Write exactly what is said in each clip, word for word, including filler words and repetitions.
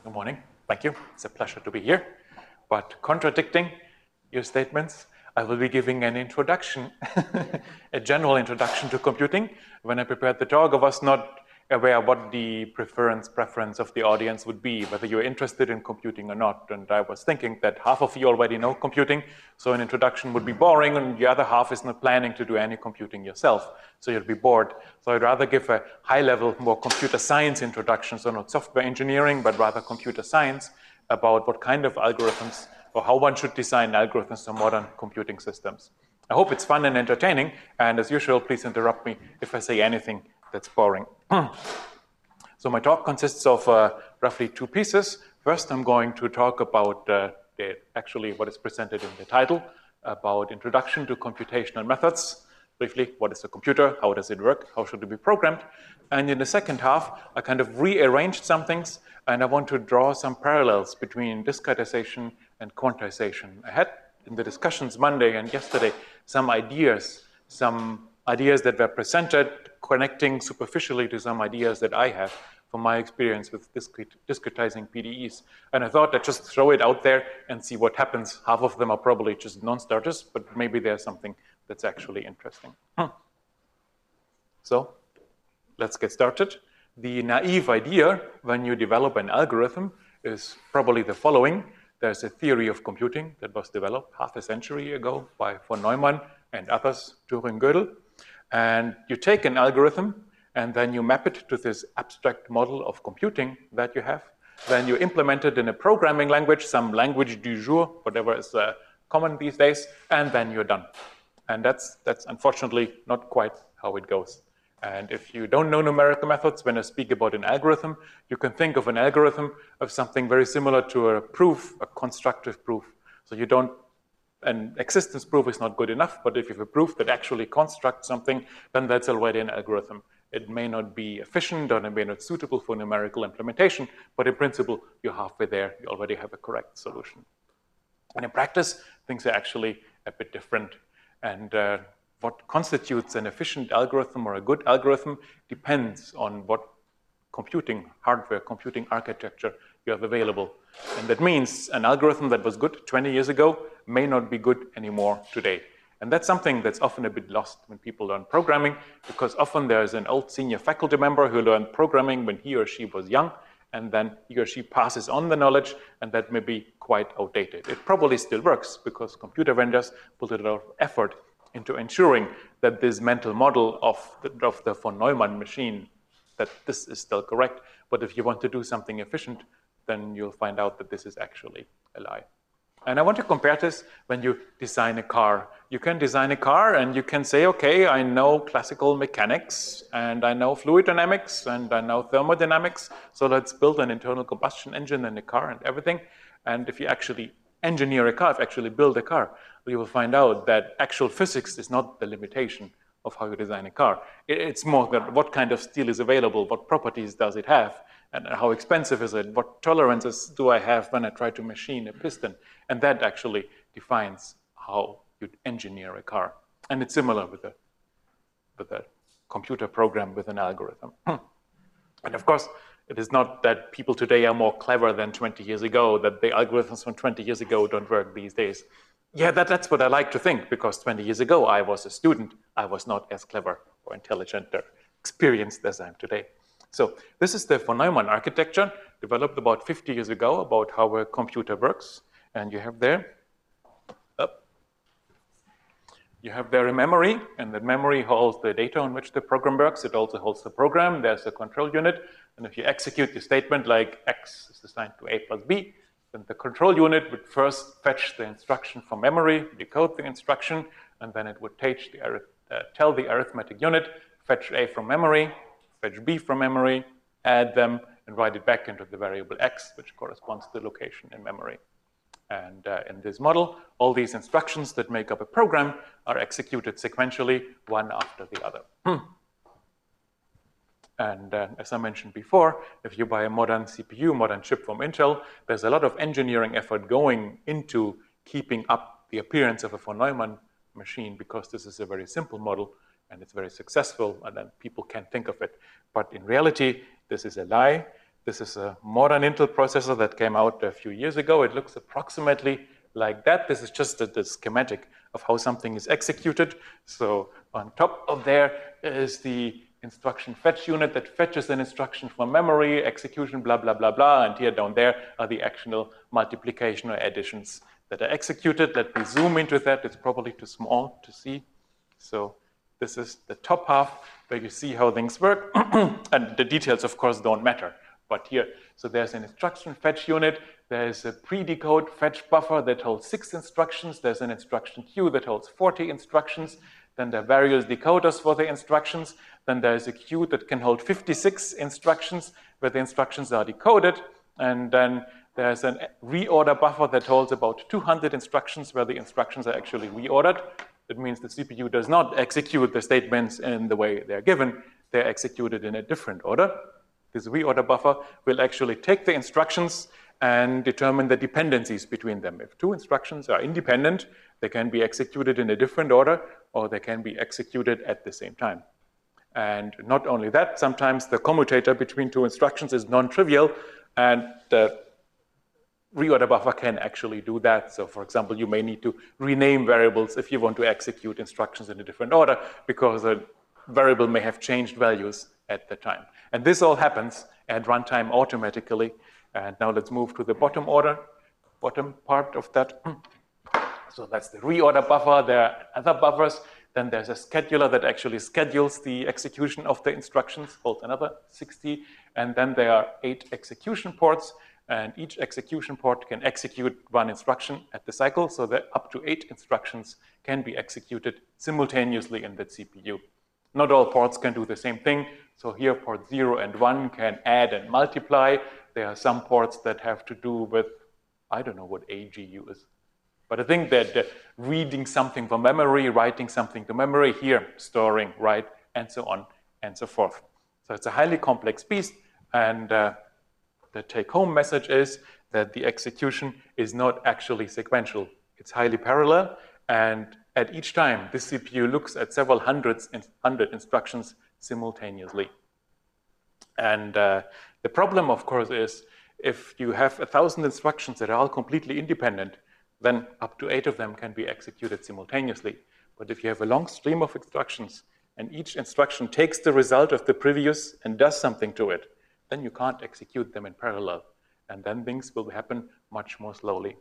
Good morning. Thank you. It's a pleasure to be here. But contradicting your statements, I will be giving an introduction, a general introduction to computing. When I prepared the talk, I was not aware what the preference, preference of the audience would be, whether you're interested in computing or not. And I was thinking that half of you already know computing, so an introduction would be boring, and the other half is not planning to do any computing yourself, so you'll be bored. So I'd rather give a high-level, more computer science introduction, so not software engineering, but rather computer science, about what kind of algorithms or how one should design algorithms for modern computing systems. I hope it's fun and entertaining, and as usual, please interrupt me if I say anything that's boring. So my talk consists of uh, roughly two pieces. First, I'm going to talk about uh, the, actually what is presented in the title, about introduction to computational methods. Briefly, what is a computer? How does it work? How should it be programmed? And in the second half, I kind of rearranged some things, and I want to draw some parallels between discretization and quantization. I had in the discussions Monday and yesterday some ideas, some ideas that were presented, connecting superficially to some ideas that I have from my experience with discret discretizing P D Es. And I thought I'd just throw it out there and see what happens. Half of them are probably just non-starters, but maybe there's something that's actually interesting. Hmm. So let's get started. The naive idea when you develop an algorithm is probably the following. There's a theory of computing that was developed half a century ago by von Neumann and others, Turing Gödel. And you take an algorithm, and then you map it to this abstract model of computing that you have. Then you implement it in a programming language, some language du jour, whatever is uh, common these days, and then you're done. And that's, that's unfortunately not quite how it goes. And if you don't know numerical methods, when I speak about an algorithm, you can think of an algorithm of something very similar to a proof, a constructive proof. So you don't An existence proof is not good enough, but if you have a proof that actually constructs something, then that's already an algorithm. It may not be efficient or it may not be suitable for numerical implementation, but in principle, you're halfway there. You already have a correct solution. And in practice, things are actually a bit different. And uh, what constitutes an efficient algorithm or a good algorithm depends on what computing hardware, computing architecture you have available. And that means an algorithm that was good twenty years ago may not be good anymore today. And that's something that's often a bit lost when people learn programming, because often there's an old senior faculty member who learned programming when he or she was young, and then he or she passes on the knowledge, and that may be quite outdated. It probably still works, because computer vendors put a lot of effort into ensuring that this mental model of the, of the von Neumann machine, that this is still correct. But if you want to do something efficient, then you'll find out that this is actually a lie. And I want to compare this when you design a car. You can design a car and you can say, okay, I know classical mechanics and I know fluid dynamics and I know thermodynamics, so let's build an internal combustion engine in the car and everything. And if you actually engineer a car, if you actually build a car, you will find out that actual physics is not the limitation of how you design a car. It's more that what kind of steel is available, what properties does it have, and how expensive is it, what tolerances do I have when I try to machine a piston. And that actually defines how you engineer a car. And it's similar with a, with a computer program with an algorithm. And of course, it is not that people today are more clever than twenty years ago, that the algorithms from twenty years ago don't work these days. Yeah, that, that's what I like to think, because twenty years ago I was a student. I was not as clever or intelligent or experienced as I am today. So this is the von Neumann architecture, developed about fifty years ago, about how a computer works. And you have there, up, you have there a memory, and that memory holds the data on which the program works. It also holds the program. There's a control unit. And if you execute the statement like x is assigned to a plus b, then the control unit would first fetch the instruction from memory, decode the instruction, and then it would teach the, uh, tell the arithmetic unit, fetch a from memory, fetch b from memory, add them, and write it back into the variable x, which corresponds to the location in memory. And uh, in this model, all these instructions that make up a program are executed sequentially, one after the other. Hmm. And uh, as I mentioned before, if you buy a modern C P U, modern chip from Intel, there's a lot of engineering effort going into keeping up the appearance of a von Neumann machine, because this is a very simple model and it's very successful, and then people can think of it. But in reality, this is a lie. This is a modern Intel processor that came out a few years ago. It looks approximately like that. This is just a, the schematic of how something is executed. So on top of there is the instruction fetch unit that fetches an instruction from memory, execution, blah, blah, blah, blah. And here down there are the actual multiplication or additions that are executed. Let me zoom into that. It's probably too small to see. So this is the top half where you see how things work. And the details, of course, don't matter. But here, so there's an instruction fetch unit. There's a pre-decode fetch buffer that holds six instructions. There's an instruction queue that holds forty instructions. Then there are various decoders for the instructions. Then there's a queue that can hold fifty-six instructions where the instructions are decoded. And then there's a reorder buffer that holds about two hundred instructions where the instructions are actually reordered. That means the C P U does not execute the statements in the way they're given. They're executed in a different order. This reorder buffer will actually take the instructions and determine the dependencies between them. If two instructions are independent, they can be executed in a different order, or they can be executed at the same time. And not only that, sometimes the commutator between two instructions is non-trivial, and the reorder buffer can actually do that. So for example, you may need to rename variables if you want to execute instructions in a different order, because a variable may have changed values at the time. And this all happens at runtime automatically. And now let's move to the bottom order, bottom part of that. So that's the reorder buffer. There are other buffers. Then there's a scheduler that actually schedules the execution of the instructions, holds another sixty. And then there are eight execution ports. And each execution port can execute one instruction at the cycle. So that up to eight instructions can be executed simultaneously in that C P U. Not all ports can do the same thing. So here, port zero and one can add and multiply. There are some ports that have to do with, I don't know what A G U is. But I think that uh, reading something from memory, writing something to memory, here, storing, write, and so on and so forth. So it's a highly complex beast. And uh, the take-home message is that the execution is not actually sequential. It's highly parallel. And at each time, this C P U looks at several hundreds and hundred instructions simultaneously. And uh, the problem, of course, is if you have a thousand instructions that are all completely independent, then up to eight of them can be executed simultaneously. But if you have a long stream of instructions and each instruction takes the result of the previous and does something to it, then you can't execute them in parallel. And then things will happen much more slowly.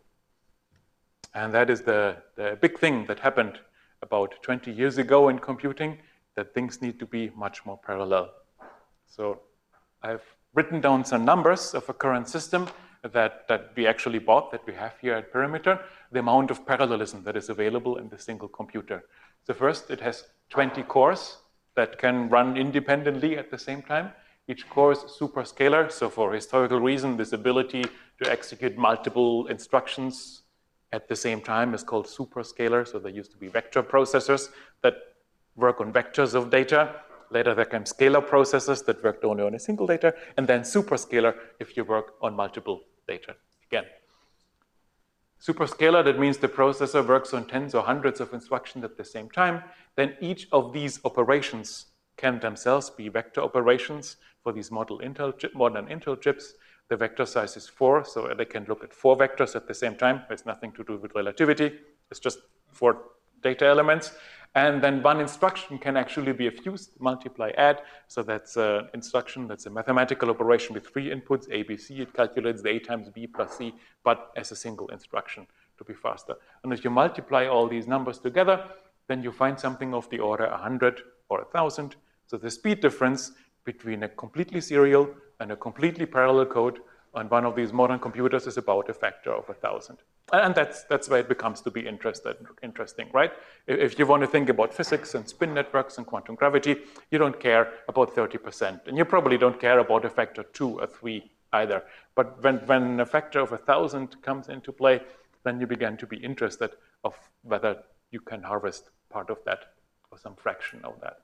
And that is the, the big thing that happened about twenty years ago in computing, that things need to be much more parallel. So I've written down some numbers of a current system that, that we actually bought, that we have here at Perimeter, the amount of parallelism that is available in the single computer. So first, it has twenty cores that can run independently at the same time. Each core is superscalar, so for historical reason, this ability to execute multiple instructions at the same time is called superscalar. So there used to be vector processors that work on vectors of data. Later there came scalar processors that worked only on a single data, and then superscalar if you work on multiple data again. Superscalar, that means the processor works on tens or hundreds of instructions at the same time. Then each of these operations can themselves be vector operations for these model Intel chip, modern Intel chips. The vector size is four, so they can look at four vectors at the same time. It's nothing to do with relativity. It's just four data elements. And then one instruction can actually be a fused multiply add. So that's an instruction, that's a mathematical operation with three inputs, A, B, C. It calculates the A times B plus C, but as a single instruction to be faster. And if you multiply all these numbers together, then you find something of the order one hundred or one thousand. So the speed difference between a completely serial and a completely parallel code on one of these modern computers is about a factor of one thousand. And that's, that's where it becomes to be interested, interesting, right? If you want to think about physics and spin networks and quantum gravity, you don't care about thirty percent. And you probably don't care about a factor two or three either. But when, when a factor of one thousand comes into play, then you begin to be interested of whether you can harvest part of that or some fraction of that.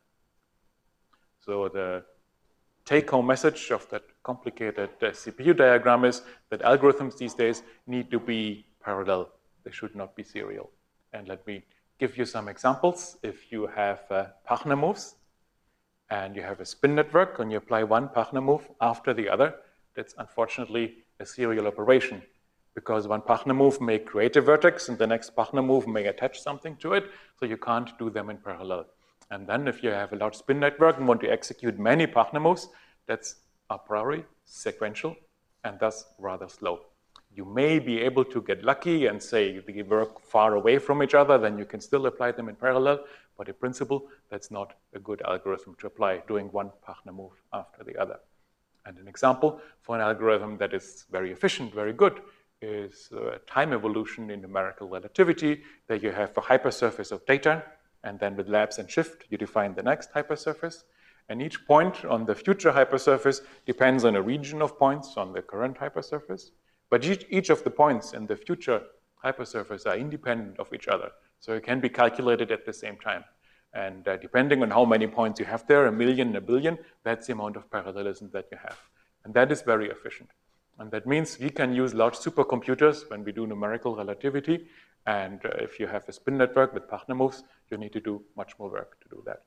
So the take-home message of that complicated uh, C P U diagram is that algorithms these days need to be parallel. They should not be serial. And let me give you some examples. If you have uh, Pachner moves and you have a spin network and you apply one Pachner move after the other, it's unfortunately a serial operation, because one partner move may create a vertex and the next partner move may attach something to it, so you can't do them in parallel. And then if you have a large spin network and want to execute many partner moves, that's a priori sequential and thus rather slow. You may be able to get lucky and say they work far away from each other, then you can still apply them in parallel, but in principle, that's not a good algorithm to apply, doing one partner move after the other. And an example for an algorithm that is very efficient, very good, is uh, time evolution in numerical relativity, that you have a hypersurface of data, and then with labs and shift, you define the next hypersurface. And each point on the future hypersurface depends on a region of points on the current hypersurface. But each, each of the points in the future hypersurface are independent of each other. So it can be calculated at the same time. And uh, depending on how many points you have there, a million, a billion, that's the amount of parallelism that you have. And that is very efficient. And that means we can use large supercomputers when we do numerical relativity. And uh, if you have a spin network with partner moves, you need to do much more work to do that.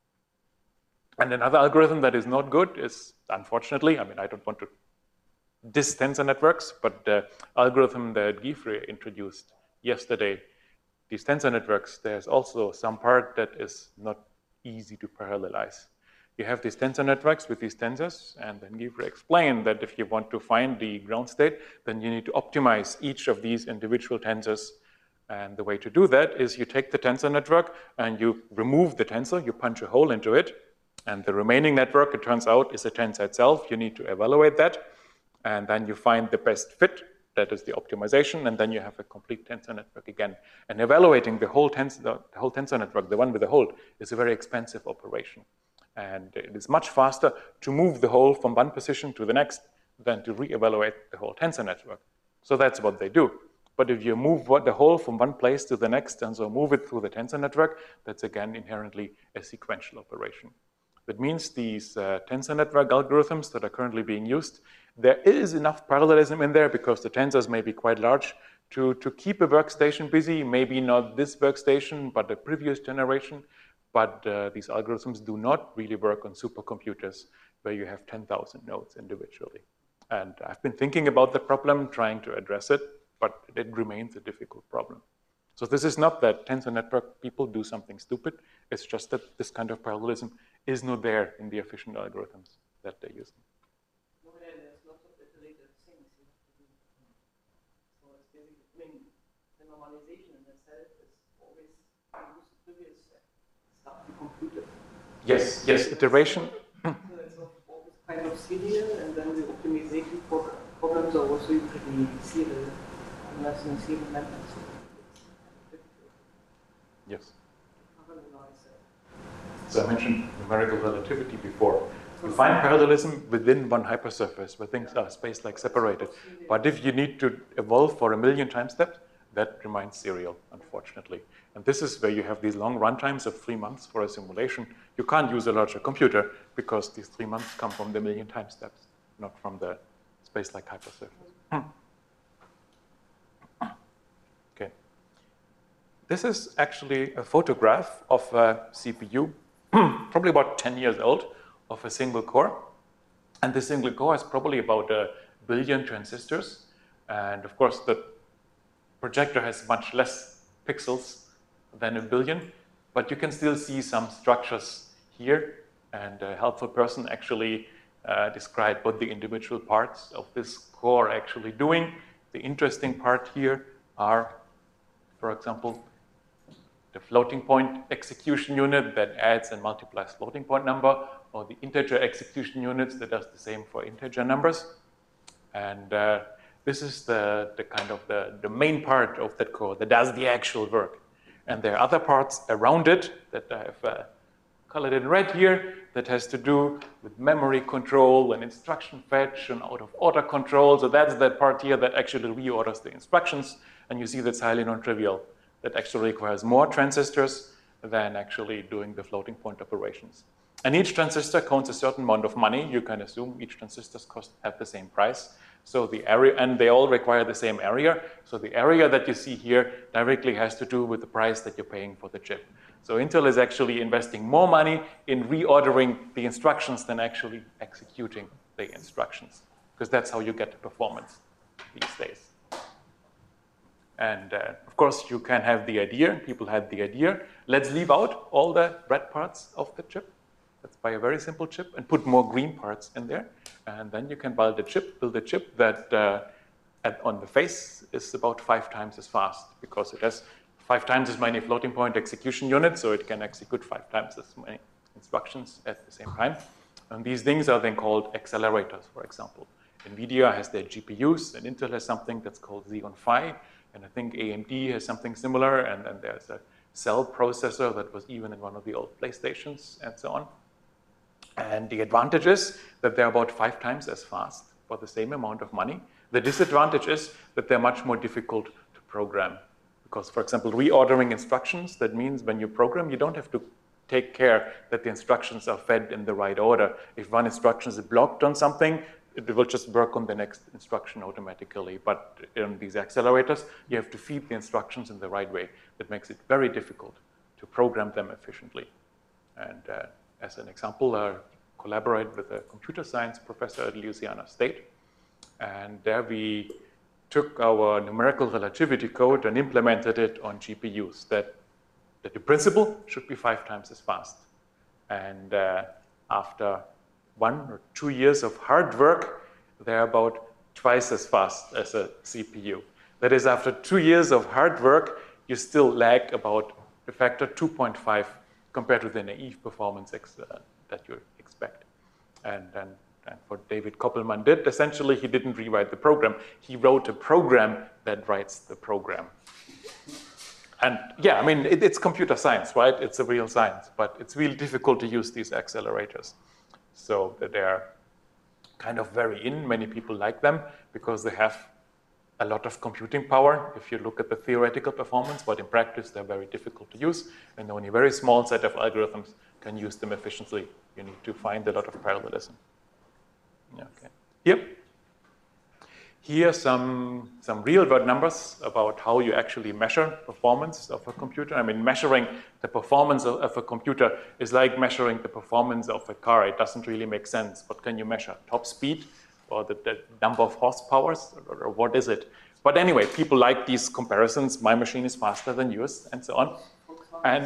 And another algorithm that is not good is, unfortunately, I mean, I don't want to diss tensor networks, but the algorithm that Gieffre introduced yesterday, these tensor networks, there's also some part that is not easy to parallelize. You have these tensor networks with these tensors, and then Gieffre explained that if you want to find the ground state, then you need to optimize each of these individual tensors. And the way to do that is you take the tensor network and you remove the tensor, you punch a hole into it, and the remaining network, it turns out, is a tensor itself. You need to evaluate that, and then you find the best fit. That is the optimization, and then you have a complete tensor network again. And evaluating the whole tensor, the whole tensor network, the one with the hole, is a very expensive operation. And it is much faster to move the hole from one position to the next than to re-evaluate the whole tensor network. So that's what they do. But if you move the hole from one place to the next and so move it through the tensor network, that's again inherently a sequential operation. That means these uh, tensor network algorithms that are currently being used, there is enough parallelism in there because the tensors may be quite large to, to keep a workstation busy, maybe not this workstation, but the previous generation. But uh, these algorithms do not really work on supercomputers where you have ten thousand nodes individually. And I've been thinking about the problem, trying to address it, but it remains a difficult problem. So this is not that tensor network people do something stupid. It's just that this kind of parallelism is not there in the efficient algorithms that they're using. No, yeah, there's lots of iterative things you have to do. So it's basically, I mean, the normalization in itself is always use the previous stuff to compute it. Yes, yes, iteration. So it's always kind of serial, and then the optimization problems are also usually serial, unless in serial methods. Yes. So I mentioned numerical relativity before. You find parallelism within one hypersurface where things are space-like separated. But if you need to evolve for a million time steps, that remains serial, unfortunately. And this is where you have these long runtimes of three months for a simulation. You can't use a larger computer because these three months come from the million time steps, not from the space-like hypersurface. Okay. This is actually a photograph of a C P U, probably about ten years old, of a single core. And this single core has probably about a billion transistors. And of course, the projector has much less pixels than a billion, but you can still see some structures here. And a helpful person actually uh, described what the individual parts of this core are actually doing. The interesting part here are, for example, the floating point execution unit that adds and multiplies floating point number, or the integer execution units that does the same for integer numbers. And uh, this is the, the kind of the, the main part of that core that does the actual work. And there are other parts around it that I have uh, colored in red here that has to do with memory control and instruction fetch and out of order control. So that's that part here that actually reorders the instructions. And you see that's highly non-trivial. That actually requires more transistors than actually doing the floating point operations. And each transistor counts a certain amount of money. You can assume each transistor's cost have the same price. So the area, and they all require the same area. So the area that you see here directly has to do with the price that you're paying for the chip. So Intel is actually investing more money in reordering the instructions than actually executing the instructions. because that's how you get performance these days. And uh, of course, you can have the idea, people had the idea, let's leave out all the red parts of the chip. Let's buy a very simple chip and put more green parts in there. And then you can build a chip, build a chip that uh, at, on the face is about five times as fast, because it has five times as many floating point execution units, so it can execute five times as many instructions at the same time. And these things are then called accelerators, for example. NVIDIA has their G P Us, and Intel has something that's called Xeon Phi. And I think A M D has something similar, and then there's a cell processor that was even in one of the old PlayStations, and so on. And the advantage is that they're about five times as fast for the same amount of money. The disadvantage is that they're much more difficult to program. Because, for example, reordering instructions, that means when you program, you don't have to take care that the instructions are fed in the right order. If one instruction is blocked on something, it will just work on the next instruction automatically. But in these accelerators, you have to feed the instructions in the right way. That makes it very difficult to program them efficiently. And uh, as an example, I collaborate with a computer science professor at Louisiana State. And there we took our numerical relativity code and implemented it on G P Us, that, that the principle should be five times as fast. And uh, after one or two years of hard work, they're about twice as fast as a C P U. That is, after two years of hard work, you still lag about a factor two point five compared to the naive performance ex uh, that you expect. And, and, and what David Koppelman did, essentially, he didn't rewrite the program. He wrote a program that writes the program. And yeah, I mean, it, it's computer science, right? It's a real science, but it's really difficult to use these accelerators. So that they're kind of very in. Many people like them because they have a lot of computing power if you look at the theoretical performance, but in practice they're very difficult to use, and only a very small set of algorithms can use them efficiently. You need to find a lot of parallelism. Okay. Here, here are some, some real-world numbers about how you actually measure performance of a computer. I mean, measuring the performance of, of a computer is like measuring the performance of a car. It doesn't really make sense. What can you measure? Top speed? Or the, the number of horsepowers? Or, or what is it? But anyway, people like these comparisons. My machine is faster than yours, and so on. And,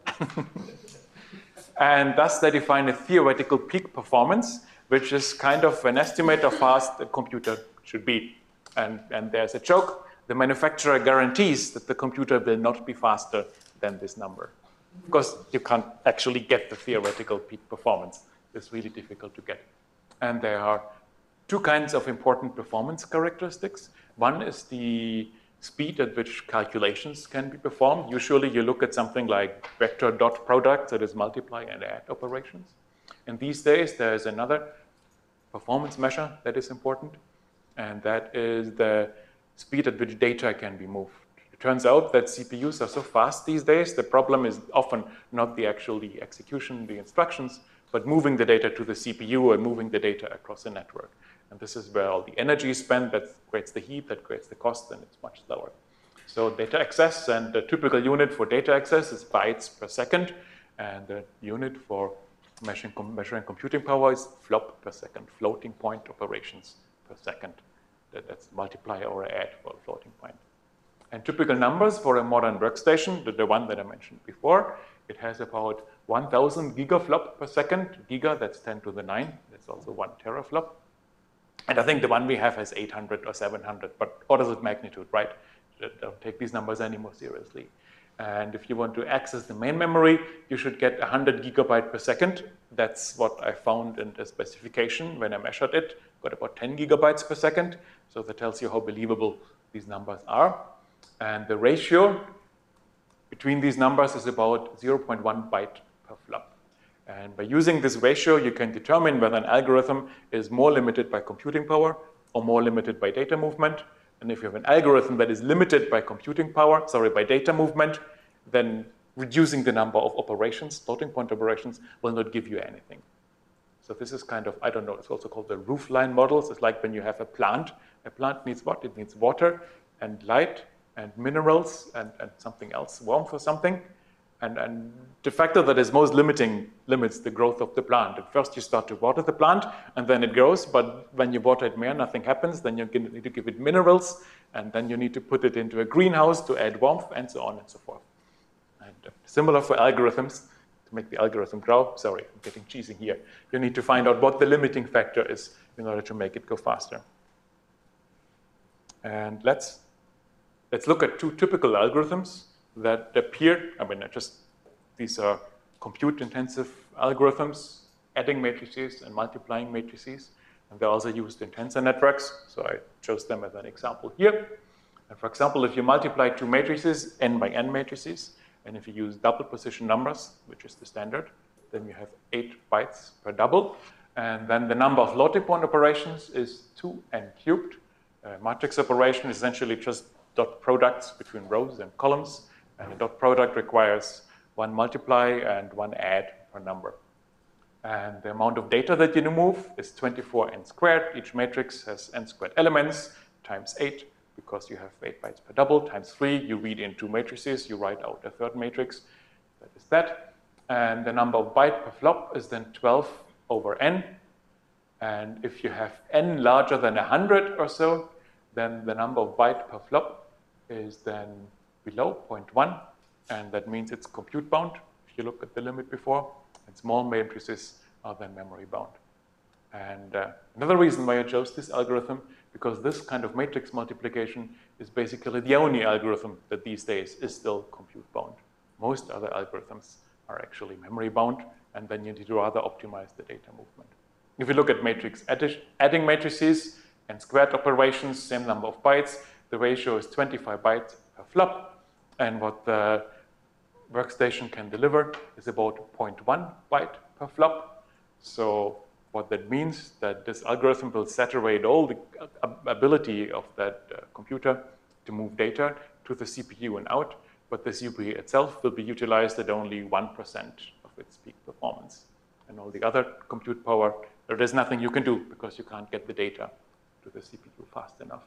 and thus they define a theoretical peak performance, which is kind of an estimate of how fast a computer should be. And, and there's a joke. The manufacturer guarantees that the computer will not be faster than this number. Of course, you can't actually get the theoretical peak performance. It's really difficult to get. And there are two kinds of important performance characteristics. One is the speed at which calculations can be performed. Usually you look at something like vector dot product, that is multiply and add operations. And these days there is another performance measure that is important, and that is the speed at which data can be moved. It turns out that C P Us are so fast these days, the problem is often not the actual the execution, the instructions, but moving the data to the C P U and moving the data across the network. And this is where all the energy is spent, that creates the heat, that creates the cost, and it's much slower. So data access, and the typical unit for data access is bytes per second, and the unit for measuring, measuring computing power is flop per second, floating point operations per second. That, that's multiply or add for a floating point. And typical numbers for a modern workstation, the, the one that I mentioned before, it has about one thousand gigaflop per second. Giga, that's ten to the nine. That's also one teraflop. And I think the one we have has eight hundred or seven hundred, but orders of magnitude, right? Don't take these numbers any more seriously. And if you want to access the main memory, you should get one hundred gigabyte per second. That's what I found in the specification when I measured it. Got about ten gigabytes per second. So that tells you how believable these numbers are. And the ratio between these numbers is about zero point one byte per flop. And by using this ratio, you can determine whether an algorithm is more limited by computing power or more limited by data movement. And if you have an algorithm that is limited by computing power, sorry, by data movement, then reducing the number of operations, floating point operations, will not give you anything. So this is kind of, I don't know, it's also called the roofline models. It's like when you have a plant. A plant needs what? It needs water and light and minerals and, and something else, warmth or something. and, and the factor that is most limiting limits the growth of the plant. At first you start to water the plant, and then it grows, but when you water it more, nothing happens. Then you need to give it minerals, and then you need to put it into a greenhouse to add warmth, and so on and so forth. And uh, similar for algorithms. To make the algorithm grow, sorry, I'm getting cheesy here. You need to find out what the limiting factor is in order to make it go faster. And let's, let's look at two typical algorithms that appear. I mean, just these are compute-intensive algorithms, adding matrices and multiplying matrices. And they're also used in tensor networks, so I chose them as an example here. And for example, if you multiply two matrices, n by n matrices, and if you use double position numbers, which is the standard, then you have eight bytes per double. And then the number of logic point operations is two n cubed. Uh, matrix operation is essentially just dot products between rows and columns. And a dot product requires one multiply and one add per number. And the amount of data that you move is twenty-four n squared. Each matrix has n squared elements times eight. Because you have eight bytes per double, times three, you read in two matrices, you write out a third matrix, that is that. And the number of byte per flop is then twelve over n. And if you have n larger than one hundred or so, then the number of byte per flop is then below zero point one, and that means it's compute bound, if you look at the limit before, and small matrices are then memory bound. And uh, another reason why I chose this algorithm, because this kind of matrix multiplication is basically the only algorithm that these days is still compute bound. Most other algorithms are actually memory bound, and then you need to rather optimize the data movement. If you look at matrix addi adding matrices and squared operations, same number of bytes, the ratio is twenty-five bytes per flop, and what the workstation can deliver is about zero point one byte per flop. So what that means that this algorithm will saturate all the ability of that uh, computer to move data to the C P U and out, but the C P U itself will be utilized at only one percent of its peak performance. And all the other compute power, there is nothing you can do because you can't get the data to the C P U fast enough.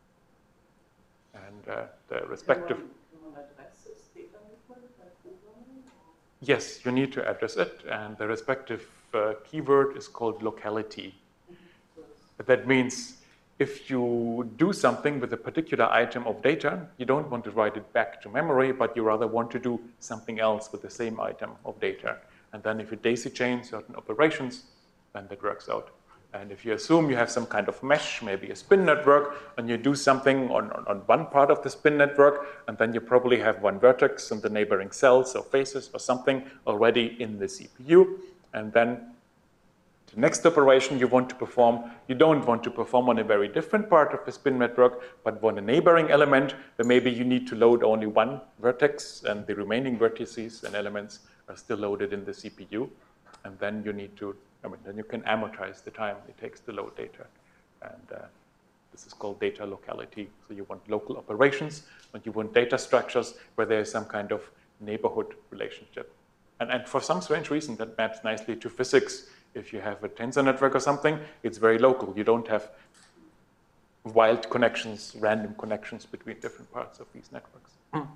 And uh, the respective... Can one address this data movement by programming? Yes, you need to address it, and the respective uh, keyword is called locality. Mm-hmm. That means if you do something with a particular item of data, you don't want to write it back to memory, but you rather want to do something else with the same item of data. And then if you daisy chain certain operations, then that works out. And if you assume you have some kind of mesh, maybe a spin network, and you do something on, on, on one part of the spin network, and then you probably have one vertex and the neighboring cells or faces or something already in the C P U. And then the next operation you want to perform, you don't want to perform on a very different part of the spin network, but on a neighboring element, where maybe you need to load only one vertex, and the remaining vertices and elements are still loaded in the C P U. And then you need to I mean, then you can amortize the time it takes to load data. And uh, this is called data locality. So you want local operations, and you want data structures where there is some kind of neighborhood relationship. And, and for some strange reason, that maps nicely to physics. If you have a tensor network or something, it's very local. You don't have wild connections, random connections between different parts of these networks.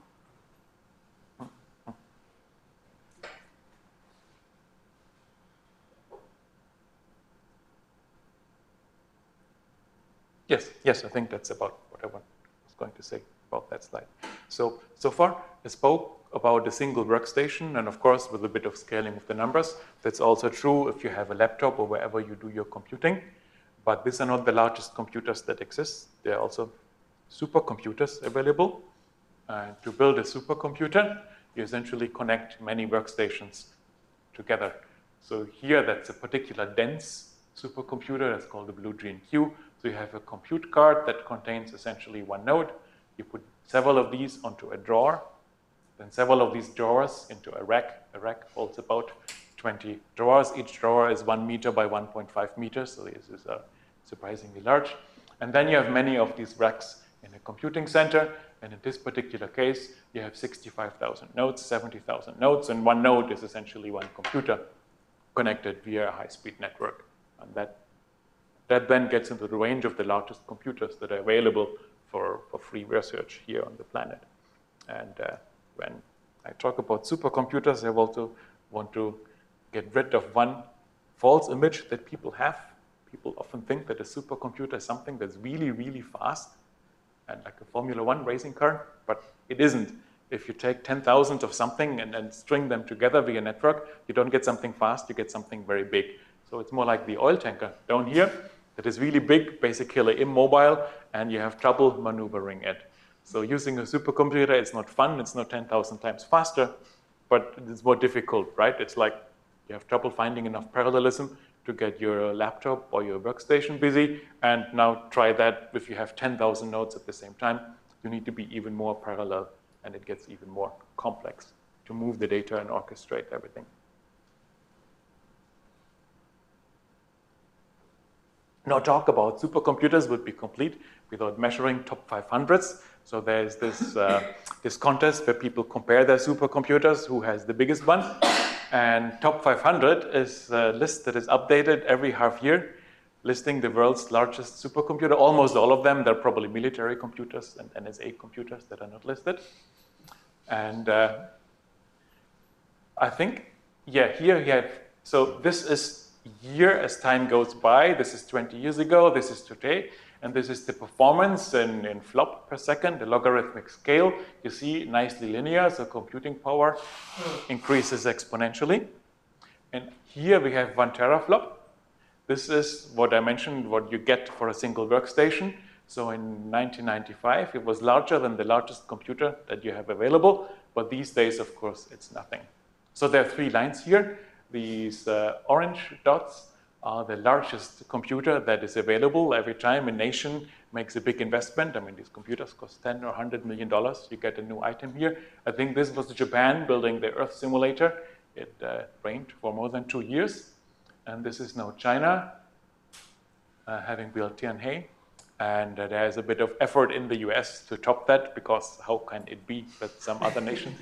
Yes, yes, I think that's about what I was going to say about that slide. So, so far I spoke about a single workstation, and of course with a bit of scaling of the numbers. That's also true if you have a laptop or wherever you do your computing. But these are not the largest computers that exist. There are also supercomputers available. And to build a supercomputer, you essentially connect many workstations together. So here, that's a particular dense supercomputer. That's called the Blue Gene Q. So you have a compute card that contains essentially one node. You put several of these onto a drawer, then several of these drawers into a rack. A rack holds about twenty drawers. Each drawer is one meter by one point five meters, so this is uh, surprisingly large. And then you have many of these racks in a computing center, and in this particular case, you have sixty-five thousand nodes, seventy thousand nodes, and one node is essentially one computer connected via a high-speed network. And that That then gets into the range of the largest computers that are available for, for free research here on the planet. And uh, when I talk about supercomputers, I want to, want to get rid of one false image that people have. People often think that a supercomputer is something that's really, really fast, and like a Formula One racing car, but it isn't. If you take ten thousand of something and then string them together via network, you don't get something fast, you get something very big. So it's more like the oil tanker down here that is really big, basically immobile, and you have trouble maneuvering it. So using a supercomputer, it's not fun, it's not ten thousand times faster, but it's more difficult, right? It's like you have trouble finding enough parallelism to get your laptop or your workstation busy, and now try that if you have ten thousand nodes at the same time. You need to be even more parallel, and it gets even more complex to move the data and orchestrate everything. No talk about supercomputers would be complete without measuring top five hundreds. So there's this, uh, this contest where people compare their supercomputers, who has the biggest one. And top five hundred is a list that is updated every half year, listing the world's largest supercomputer. Almost all of them, they're probably military computers and N S A computers that are not listed. And uh, I think, yeah, here you have, so this is year as time goes by. This is twenty years ago, this is today. And this is the performance in, in flop per second, the logarithmic scale. You see, nicely linear, so computing power increases exponentially. And here we have one teraflop. This is what I mentioned, what you get for a single workstation. So in nineteen ninety-five, it was larger than the largest computer that you have available. But these days, of course, it's nothing. So there are three lines here. These uh, orange dots are the largest computer that is available. Every time a nation makes a big investment, I mean, these computers cost ten or one hundred million dollars, you get a new item here. I think this was Japan building the Earth simulator. It uh, reigned for more than two years. And this is now China, uh, having built Tianhe. And uh, there's a bit of effort in the U S to top that, because how can it be that some other nation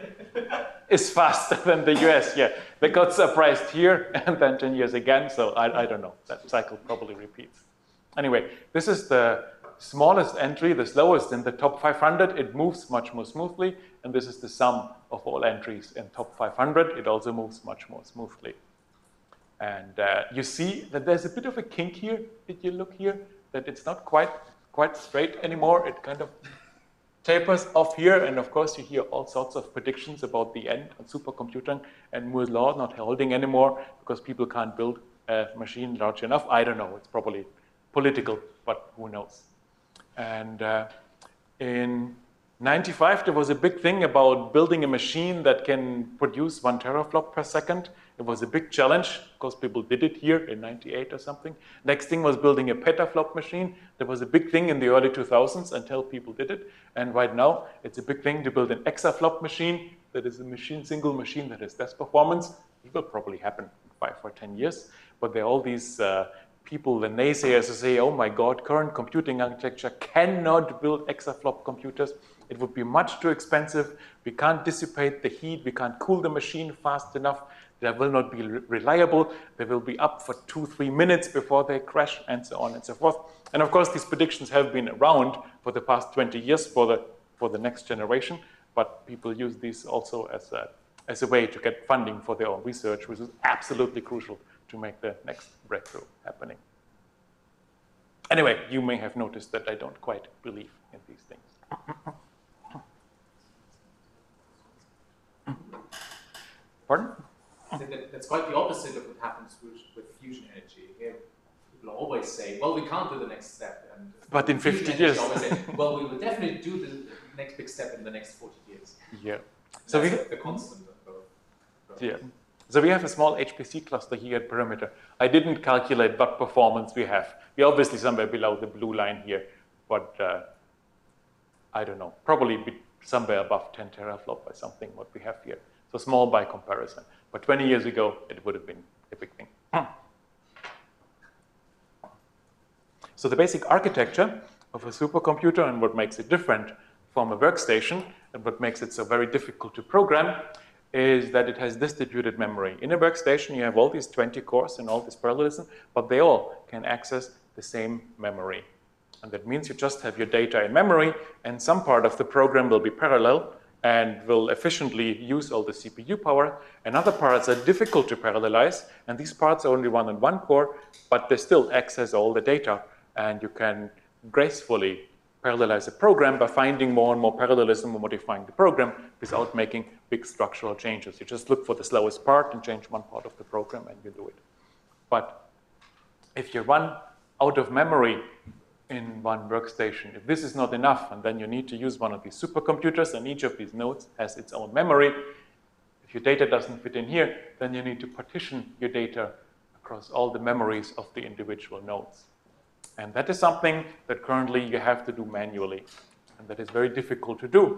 is faster than the U S? Yeah, they got surprised here and then ten years again, so I, I don't know. That cycle probably repeats. Anyway, this is the smallest entry, the slowest in the top five hundred. It moves much more smoothly, and this is the sum of all entries in top five hundred. It also moves much more smoothly. And uh, you see that there's a bit of a kink here. Did you look here? That it's not quite, quite straight anymore. It kind of tapers off here, and of course you hear all sorts of predictions about the end of supercomputing and Moore's law not holding anymore because people can't build a machine large enough. I don't know, it's probably political, but who knows. And uh, in ninety-five, there was a big thing about building a machine that can produce one teraflop per second. It was a big challenge, because people did it here in ninety-eight or something. Next thing was building a petaflop machine. That was a big thing in the early two thousands until people did it. And right now, it's a big thing to build an exaflop machine. That is a machine, single machine that has best performance. It will probably happen in five or ten years. But there are all these uh, people, the naysayers, who say, oh my God, current computing architecture cannot build exaflop computers. It would be much too expensive. We can't dissipate the heat. We can't cool the machine fast enough. They will not be re reliable. They will be up for two, three minutes before they crash, and so on and so forth. And of course, these predictions have been around for the past twenty years for the, for the next generation. But people use these also as a, as a way to get funding for their own research, which is absolutely crucial to make the next breakthrough happening. Anyway, you may have noticed that I don't quite believe in these things. Pardon? That's quite the opposite of what happens with, with fusion energy. Here, people always say, well, we can't do the next step. And but in fifty years. Always say, well, we will definitely do the next big step in the next forty years. Yeah. So That's we, the, the constant of both. Yeah. So we have a small H P C cluster here at Perimeter. I didn't calculate what performance we have. We're obviously somewhere below the blue line here, but uh, I don't know, probably be somewhere above ten teraflop or something, what we have here. So small by comparison. But twenty years ago, it would have been a big thing. So the basic architecture of a supercomputer and what makes it different from a workstation and what makes it so very difficult to program is that it has distributed memory. In a workstation, you have all these twenty cores and all this parallelism, but they all can access the same memory. And that means you just have your data in memory, and some part of the program will be parallel, and will efficiently use all the C P U power. And other parts are difficult to parallelize, and these parts only run on one core, but they still access all the data, and you can gracefully parallelize a program by finding more and more parallelism or modifying the program without making big structural changes. You just look for the slowest part and change one part of the program, and you do it. But if you run out of memory in one workstation, if this is not enough, and then you need to use one of these supercomputers, and each of these nodes has its own memory. If your data doesn't fit in here, then you need to partition your data across all the memories of the individual nodes. And that is something that currently you have to do manually, and that is very difficult to do.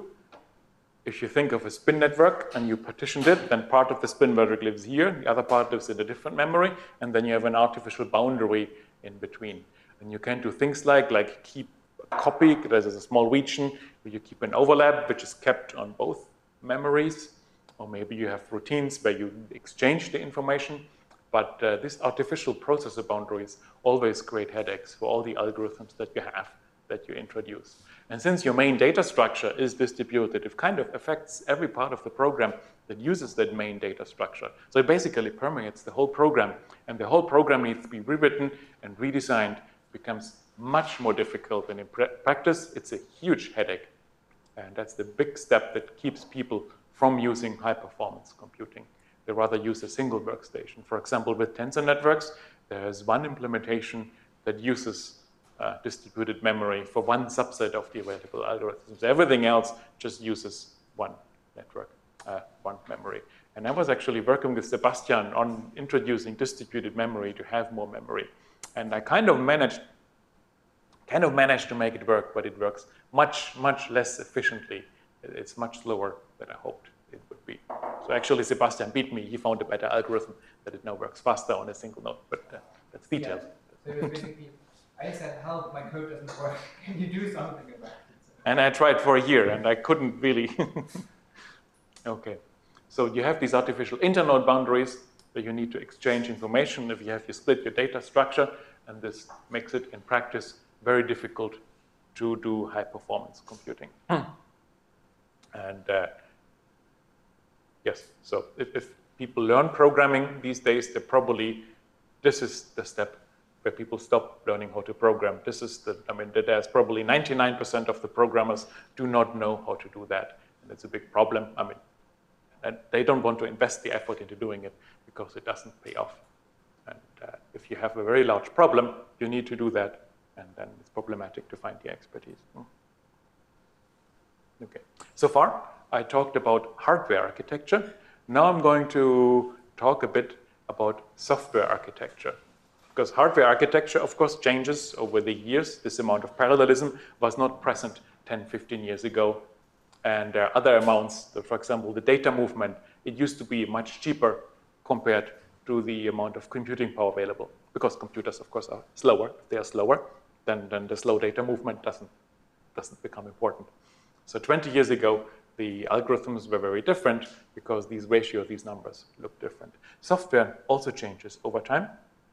If you think of a spin network and you partitioned it, then part of the spin network lives here, the other part lives in a different memory, and then you have an artificial boundary in between. And you can do things like, like keep a copy, there's a small region where you keep an overlap, which is kept on both memories, or maybe you have routines where you exchange the information. But uh, this artificial processor boundaries always create headaches for all the algorithms that you have, that you introduce. And since your main data structure is distributed, it kind of affects every part of the program that uses that main data structure. So it basically permeates the whole program, and the whole program needs to be rewritten and redesigned. It becomes much more difficult, and in practice, it's a huge headache. And that's the big step that keeps people from using high-performance computing. They rather use a single workstation. For example, with tensor networks, there's one implementation that uses uh, distributed memory for one subset of the available algorithms. Everything else just uses one network, uh, one memory. And I was actually working with Sebastian on introducing distributed memory to have more memory. And I kind of managed, kind of managed to make it work, but it works much, much less efficiently. It's much slower than I hoped it would be. So actually, Sebastian beat me. He found a better algorithm that it now works faster on a single node, but uh, that's detailed. Yeah. So it was basically, I said, help, my code doesn't work. Can you do something about it? And I tried for a year, and I couldn't really. Okay. So you have these artificial internode boundaries that you need to exchange information if you have you split your data structure, and this makes it, in practice, very difficult to do high-performance computing. And uh, yes, so if, if people learn programming these days, they probably, this is the step where people stop learning how to program. This is the, I mean, there's probably ninety-nine percent of the programmers do not know how to do that. And it's a big problem. I mean, and they don't want to invest the effort into doing it because it doesn't pay off. And uh, if you have a very large problem, you need to do that. And then it's problematic to find the expertise. Hmm. Okay, so far I talked about hardware architecture. Now I'm going to talk a bit about software architecture. Because hardware architecture, of course, changes over the years. This amount of parallelism was not present ten, fifteen years ago. And there are other amounts. So for example, the data movement, it used to be much cheaper compared to the amount of computing power available. Because computers, of course, are slower. If they are slower, then, then the slow data movement doesn't, doesn't become important. So twenty years ago, the algorithms were very different because these ratios, these numbers look different. Software also changes over time.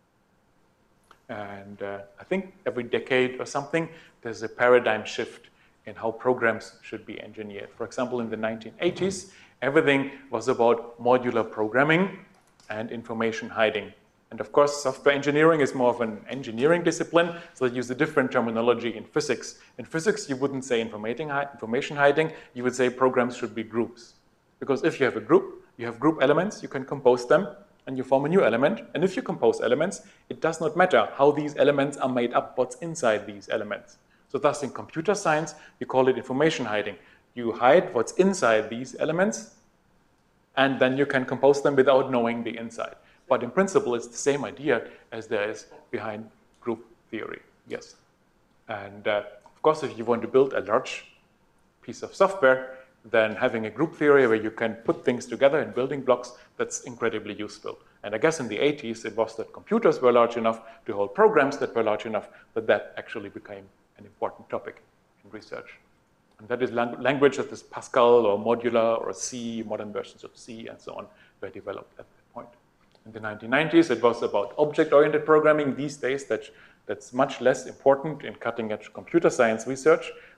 And uh, I think every decade or something, there's a paradigm shift in how programs should be engineered. For example, in the nineteen eighties, everything was about modular programming and information hiding. And of course, software engineering is more of an engineering discipline, so they use a different terminology in physics. In physics, you wouldn't say information hiding, you would say programs should be groups. Because if you have a group, you have group elements, you can compose them, and you form a new element. And if you compose elements, it does not matter how these elements are made up, what's inside these elements. So thus, in computer science, you call it information hiding. You hide what's inside these elements, and then you can compose them without knowing the inside. But in principle, it's the same idea as there is behind group theory, yes. And uh, of course, if you want to build a large piece of software, then having a group theory where you can put things together in building blocks, that's incredibly useful. And I guess in the eighties, it was that computers were large enough to hold programs that were large enough that that actually became an important topic in research. And that is lang language that is Pascal or modular or C, modern versions of C, and so on, were developed at that point. In the nineteen nineties, it was about object-oriented programming. These days, that, that's much less important in cutting-edge computer science research.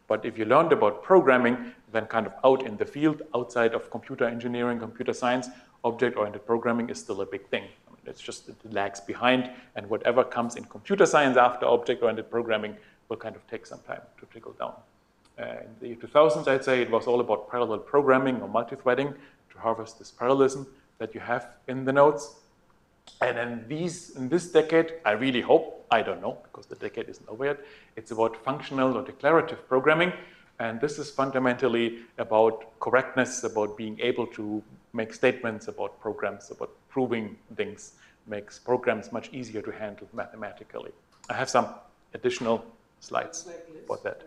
But if you learned about programming, then kind of out in the field, outside of computer engineering, computer science, object-oriented programming is still a big thing. I mean, it's just, it lags behind, and whatever comes in computer science after object-oriented programming will kind of take some time to trickle down. Uh, in the year two thousands, I'd say it was all about parallel programming or multi-threading to harvest this parallelism that you have in the nodes. And in, these, in this decade, I really hope, I don't know, because the decade isn't over yet, it's about functional or declarative programming. And this is fundamentally about correctness, about being able to make statements about programs, about proving things, makes programs much easier to handle mathematically. I have some additional slides about that.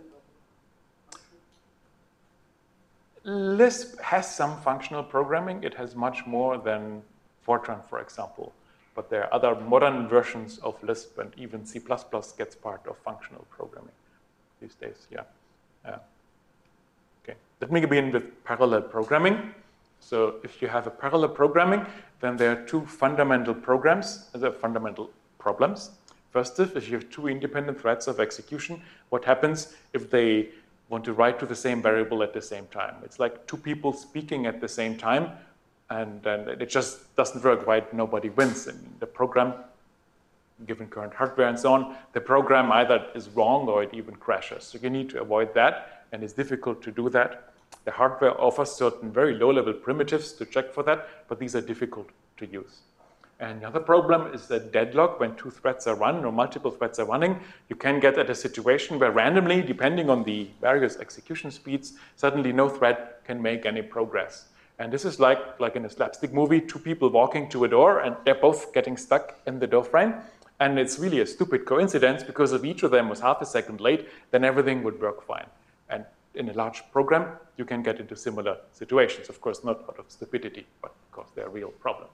Lisp has some functional programming. It has much more than Fortran, for example. But there are other modern versions of Lisp, and even C plus plus gets part of functional programming these days, yeah. Uh, okay, let me begin with parallel programming. So if you have a parallel programming, then there are two fundamental programs, uh, fundamental problems. First, if you have two independent threads of execution, what happens if they want to write to the same variable at the same time? It's like two people speaking at the same time, and, and it just doesn't work, right? Nobody wins in the program, given current hardware and so on. The program either is wrong or it even crashes. So you need to avoid that, and it's difficult to do that. The hardware offers certain very low-level primitives to check for that, but these are difficult to use. And the other problem is that deadlock. When two threads are run or multiple threads are running, you can get at a situation where randomly, depending on the various execution speeds, suddenly no thread can make any progress. And this is like, like in a slapstick movie, two people walking to a door and they're both getting stuck in the door frame. And it's really a stupid coincidence, because if each of them was half a second late, then everything would work fine. And in a large program, you can get into similar situations. Of course, not out of stupidity, but because they're real problems.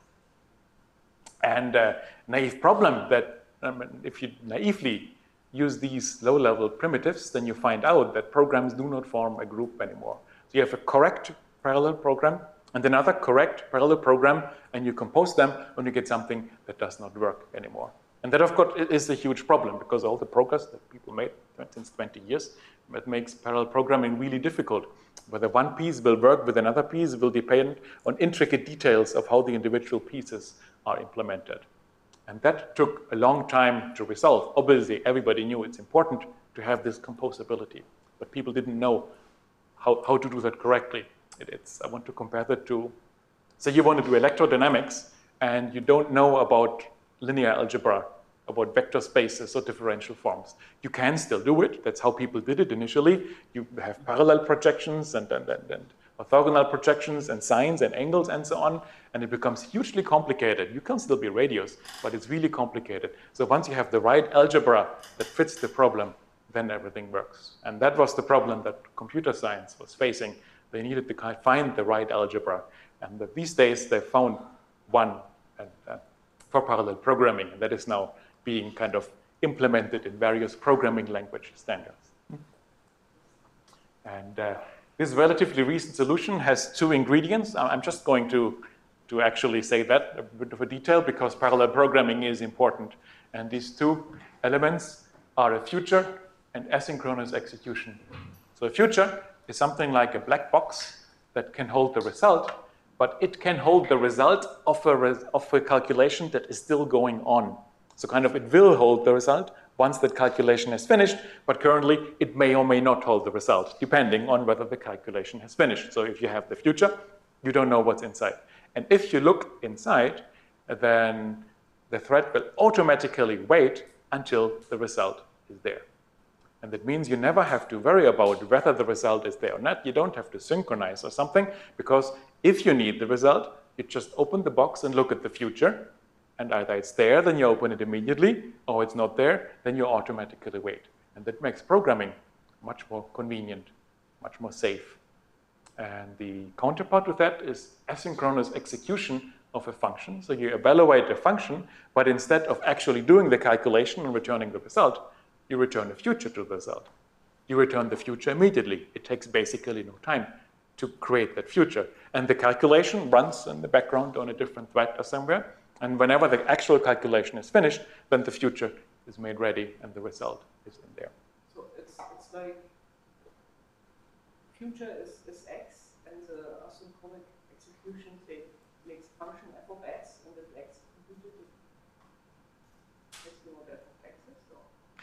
And a naive problem that um, if you naively use these low-level primitives, then you find out that programs do not form a group anymore. So you have a correct parallel program and another correct parallel program, and you compose them when you get something that does not work anymore. And that, of course, is a huge problem, because all the progress that people made since twenty years, that makes parallel programming really difficult. Whether one piece will work with another piece will depend on intricate details of how the individual pieces are implemented. And that took a long time to resolve. Obviously, everybody knew it's important to have this composability, but people didn't know how, how to do that correctly. It, it's, I want to compare that to, say you want to do electrodynamics, and you don't know about linear algebra, about vector spaces or differential forms. You can still do it. That's how people did it initially. You have parallel projections and, and, and, and orthogonal projections and sines and angles and so on, and it becomes hugely complicated. You can still be radius, but it's really complicated. So once you have the right algebra that fits the problem, then everything works. And that was the problem that computer science was facing. They needed to find the right algebra. And these days, they found one and, uh, for parallel programming, and that is now being kind of implemented in various programming language standards. And uh, this relatively recent solution has two ingredients. I'm just going to, to actually say that a bit of a detail, because parallel programming is important. And these two elements are a future and asynchronous execution. So a future is something like a black box that can hold the result, but it can hold the result of a, res of a calculation that is still going on. So kind of it will hold the result once that calculation is finished, but currently it may or may not hold the result, depending on whether the calculation has finished. So if you have the future, you don't know what's inside. And if you look inside, then the thread will automatically wait until the result is there. And that means you never have to worry about whether the result is there or not. You don't have to synchronize or something, because if you need the result, you just open the box and look at the future. And either it's there, then you open it immediately, or it's not there, then you automatically wait. And that makes programming much more convenient, much more safe. And the counterpart to that is asynchronous execution of a function. So you evaluate a function, but instead of actually doing the calculation and returning the result, you return a future to the result. You return the future immediately. It takes basically no time to create that future. And the calculation runs in the background on a different thread or somewhere. And whenever the actual calculation is finished, then the future is made ready and the result is in there. So it's, it's like future is, is x, and the asynchronic execution take, makes function f of x, and if x is computed, it makes me what f of x is. So,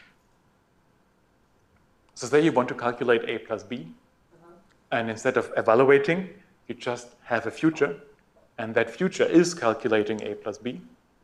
so there you want to calculate a plus b, uh-huh. and instead of evaluating, you just have a future, and that future is calculating a plus b.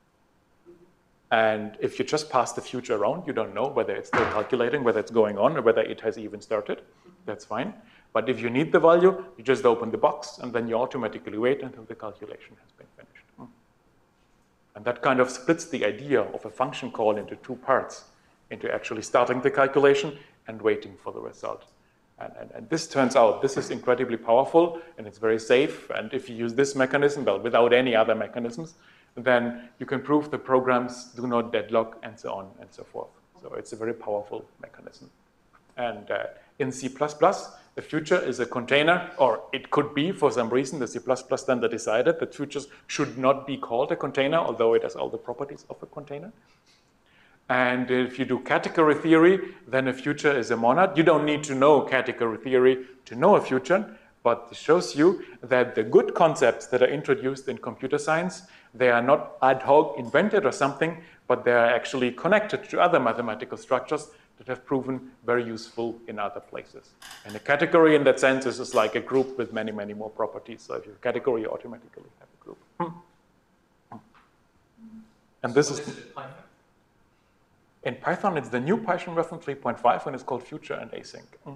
And if you just pass the future around, you don't know whether it's still calculating, whether it's going on, or whether it has even started. That's fine. But if you need the value, you just open the box, and then you automatically wait until the calculation has been finished. And that kind of splits the idea of a function call into two parts, into actually starting the calculation and waiting for the result. And, and, and this turns out, this is incredibly powerful, and it's very safe. And if you use this mechanism, well, without any other mechanisms, then you can prove the programs do not deadlock, and so on and so forth. So it's a very powerful mechanism. And uh, in C plus plus, the future is a container, or it could be, for some reason, the C plus plus standard decided that futures should not be called a container, although it has all the properties of a container. And if you do category theory, then a future is a monad. You don't need to know category theory to know a future, but it shows you that the good concepts that are introduced in computer science, they are not ad hoc invented or something, but they are actually connected to other mathematical structures that have proven very useful in other places. And a category in that sense is just like a group with many, many more properties. So if you have a category, you automatically have a group. Hmm. And this so is... is it in Python? In Python, it's the new Python version three point five, and it's called future and async. Mm.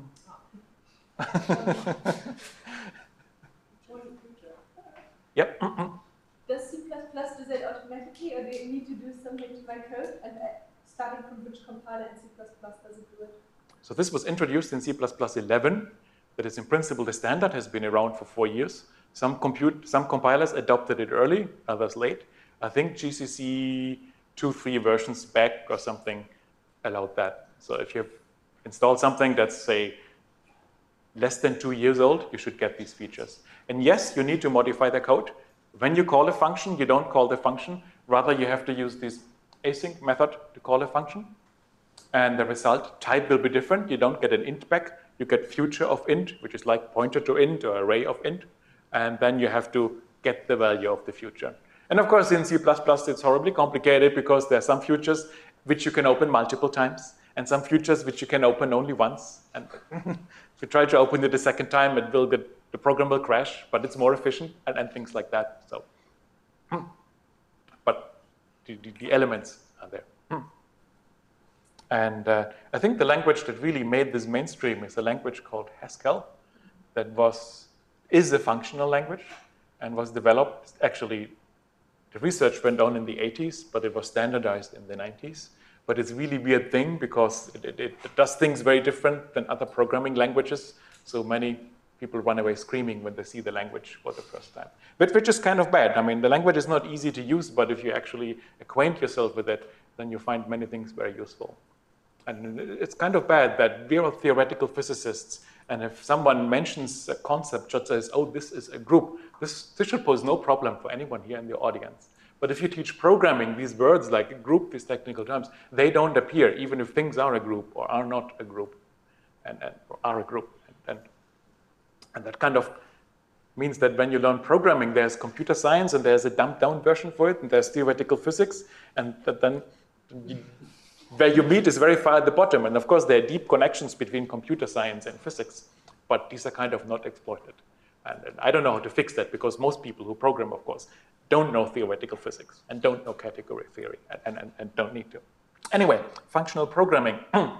Yep. Mm-hmm. Does C plus plus do that automatically, or do you need to do something to my code? And uh, starting from which compiler in C plus plus does it do it? So this was introduced in C plus plus eleven. That is in principle the standard, has been around for four years. Some compute, some compilers adopted it early, others late. I think G C C two, three versions back or something allowed that. So if you've installed something that's, say, less than two years old, you should get these features. And yes, you need to modify the code. When you call a function, you don't call the function. Rather, you have to use this async method to call a function. And the result type will be different. You don't get an int back. You get future of int, which is like pointer to int or array of int. And then you have to get the value of the future. And of course, in C plus plus, it's horribly complicated because there are some futures which you can open multiple times, and some futures which you can open only once. And if you try to open it a second time, it will get, the program will crash, but it's more efficient, and, and things like that. So, but the, the, the elements are there. And uh, I think the language that really made this mainstream is a language called Haskell, that was is a functional language and was developed actually. The research went on in the eighties, but it was standardized in the nineties. But it's a really weird thing because it, it, it does things very different than other programming languages. So many people run away screaming when they see the language for the first time. But which is kind of bad. I mean, the language is not easy to use, but if you actually acquaint yourself with it, then you find many things very useful. And it's kind of bad that we're all theoretical physicists, and if someone mentions a concept such as, oh, this is a group, this, this should pose no problem for anyone here in the audience. But if you teach programming, these words like a group, these technical terms, they don't appear, even if things are a group or are not a group, and, and or are a group. And, and, and that kind of means that when you learn programming, there's computer science, and there's a dumbed-down version for it, and there's theoretical physics, and that then you, where you meet is very far at the bottom. And of course, there are deep connections between computer science and physics, but these are kind of not exploited. And, and I don't know how to fix that, because most people who program, of course, don't know theoretical physics and don't know category theory and, and, and don't need to. Anyway, functional programming.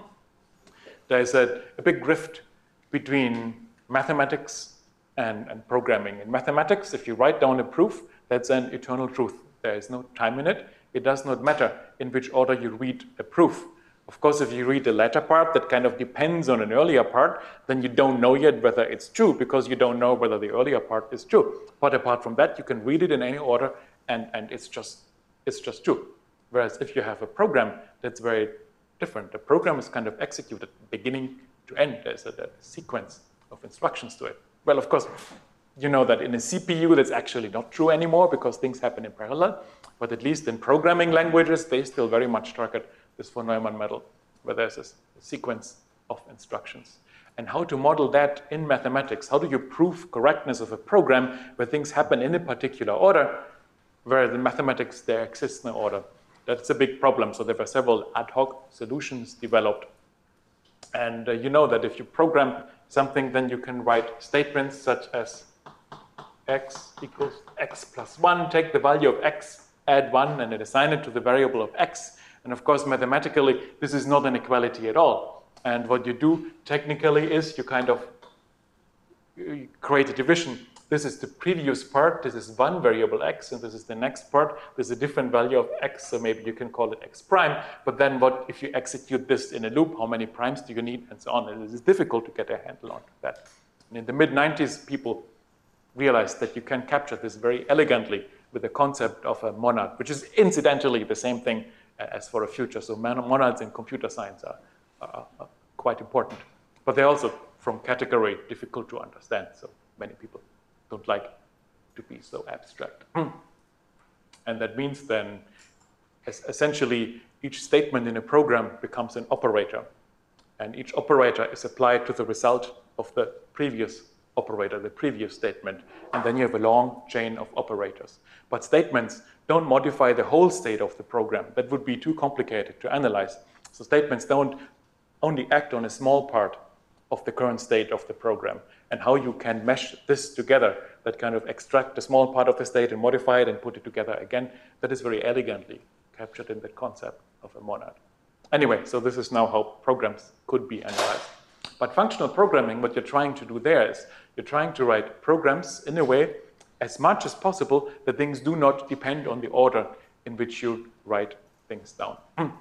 There's a, a big rift between mathematics and, and programming. In mathematics, if you write down a proof, that's an eternal truth. There is no time in it. It does not matter in which order you read a proof. Of course, if you read the latter part that kind of depends on an earlier part, then you don't know yet whether it's true, because you don't know whether the earlier part is true. But apart from that, you can read it in any order, and, and it's just it's just true. Whereas if you have a program, that's very different. The program is kind of executed beginning to end. There's a, a sequence of instructions to it. Well, of course, you know that in a C P U, that's actually not true anymore, because things happen in parallel. But at least in programming languages, they still very much target this von Neumann model, where there's a sequence of instructions. and how to model that in mathematics. How do you prove correctness of a program where things happen in a particular order, where in mathematics there exists no order? That's a big problem. So there were several ad hoc solutions developed. And uh, you know that if you program something, then you can write statements such as x equals x plus one, take the value of x, add one, and then assign it to the variable of x. And of course, mathematically, this is not an equality at all. And what you do technically is you kind of you create a division. This is the previous part, this is one variable x, and this is the next part. There's a different value of x, so maybe you can call it x prime. But then what if you execute this in a loop? How many primes do you need? And so on. And it is difficult to get a handle on that. And in the mid nineties, people realized that you can capture this very elegantly with the concept of a monad, which is incidentally the same thing as for a future. So monads in computer science are, are, are quite important. But they're also, from category, difficult to understand. So many people don't like to be so abstract. And that means then, essentially, each statement in a program becomes an operator. And each operator is applied to the result of the previous operator, the previous statement. And then you have a long chain of operators. But statements don't modify the whole state of the program. That would be too complicated to analyze. So statements don't only act on a small part of the current state of the program. And how you can mesh this together, that kind of extract a small part of the state and modify it and put it together again, that is very elegantly captured in the concept of a monad. Anyway, so this is now how programs could be analyzed. But functional programming, what you're trying to do there is you're trying to write programs in a way as much as possible that things do not depend on the order in which you write things down.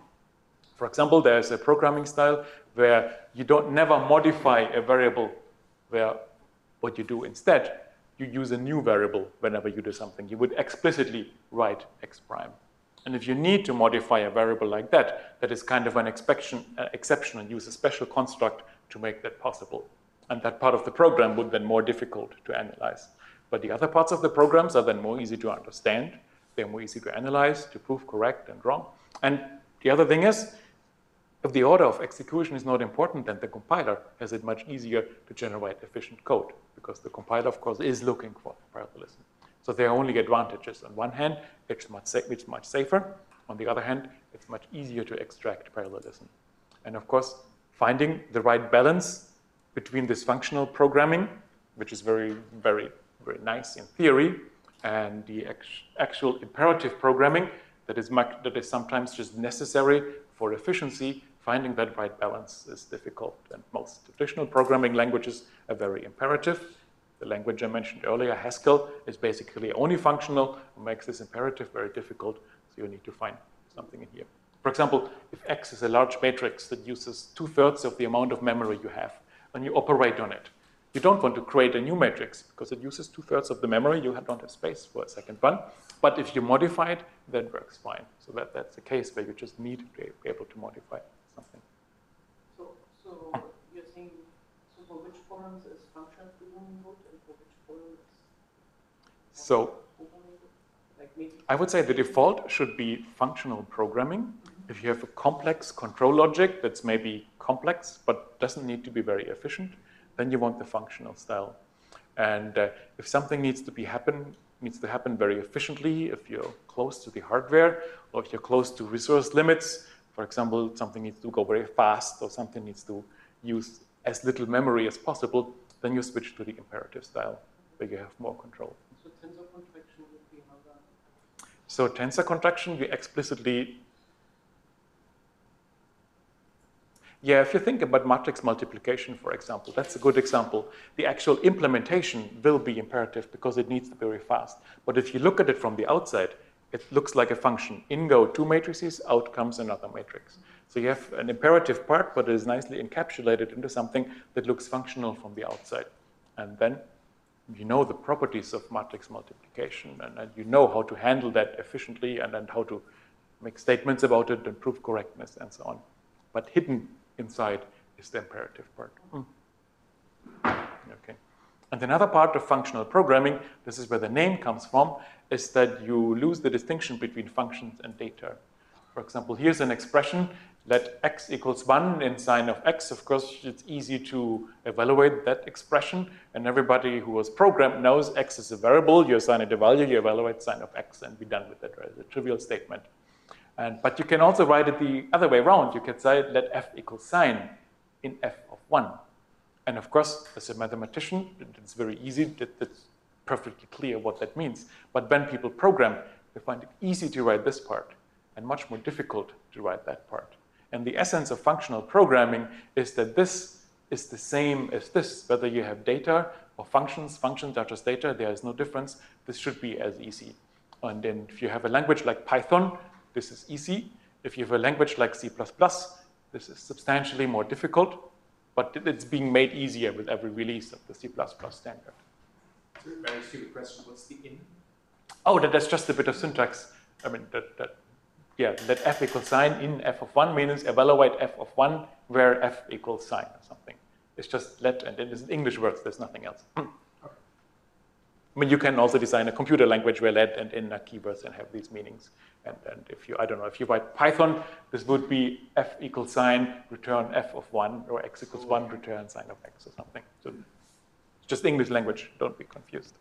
For example, there's a programming style where you don't never modify a variable where what you do instead, you use a new variable whenever you do something. You would explicitly write x prime. And if you need to modify a variable like that, that is kind of an exception, uh, exception and use a special construct to make that possible. And that part of the program would then more difficult to analyze. But the other parts of the programs are then more easy to understand. They're more easy to analyze, to prove correct and wrong. And the other thing is, if the order of execution is not important, then the compiler has it much easier to generate efficient code, because the compiler, of course, is looking for parallelism. So there are only advantages. On one hand, it's much, sa it's much safer. On the other hand, it's much easier to extract parallelism. And of course, finding the right balance between this functional programming, which is very, very, very nice in theory, and the actual imperative programming that is, much, that is sometimes just necessary for efficiency, finding that right balance is difficult. And most traditional programming languages are very imperative. The language I mentioned earlier, Haskell, is basically only functional, and makes this imperative very difficult, so you need to find something in here. For example, if X is a large matrix that uses two-thirds of the amount of memory you have, and you operate on it, you don't want to create a new matrix, because it uses two-thirds of the memory, you don't have space for a second one. But if you modify it, that works fine. So that, that's a case where you just need to be able to modify something. So, so you're saying, so for which forums is functional programming good, and for which forum is So programming good? Like maybe I would say the default should be functional programming. Mm-hmm. If you have a complex control logic that's maybe complex, but doesn't need to be very efficient, then you want the functional style. And uh, if something needs to be happen, needs to happen very efficiently, if you're close to the hardware, or if you're close to resource limits, for example, something needs to go very fast, or something needs to use as little memory as possible, then you switch to the imperative style, where you have more control. so tensor contraction would be another. So tensor contraction, you explicitly Yeah, if you think about matrix multiplication, for example, that's a good example. The actual implementation will be imperative because it needs to be very fast. But if you look at it from the outside, it looks like a function. In go two matrices, out comes another matrix. So you have an imperative part, but it is nicely encapsulated into something that looks functional from the outside. And then you know the properties of matrix multiplication, and, and you know how to handle that efficiently, and then how to make statements about it and prove correctness and so on. But hidden inside is the imperative part. Mm. Okay. And another part of functional programming, this is where the name comes from, is that you lose the distinction between functions and data. For example, here's an expression. let x equals one in sign of x, of course, it's easy to evaluate that expression. And everybody who was programmed knows x is a variable. You assign it a value, you evaluate sign of x, and be done with it. Right? It's a trivial statement. And, but you can also write it the other way around. You can say let f equals sign in f of one. And of course, as a mathematician, it's very easy. That, it's perfectly clear what that means. But when people program, they find it easy to write this part and much more difficult to write that part. And the essence of functional programming is that this is the same as this. Whether you have data or functions, functions are just data, there is no difference. This should be as easy. And then if you have a language like Python, this is easy. If you have a language like C plus plus, this is substantially more difficult, but it's being made easier with every release of the C plus plus standard. Very stupid question. What's the in? Oh, that, that's just a bit of syntax. I mean, that, that yeah, let f equals sign in f of one means evaluate f of one where f equals sign or something. It's just let, and it is English words, there's nothing else. Okay. I mean, you can also design a computer language where let and in are keywords and have these meanings. And, and if you, I don't know, if you write Python, this would be f equals sign, return f of one, or x equals one, return sign of x or something. So it's just English language, don't be confused.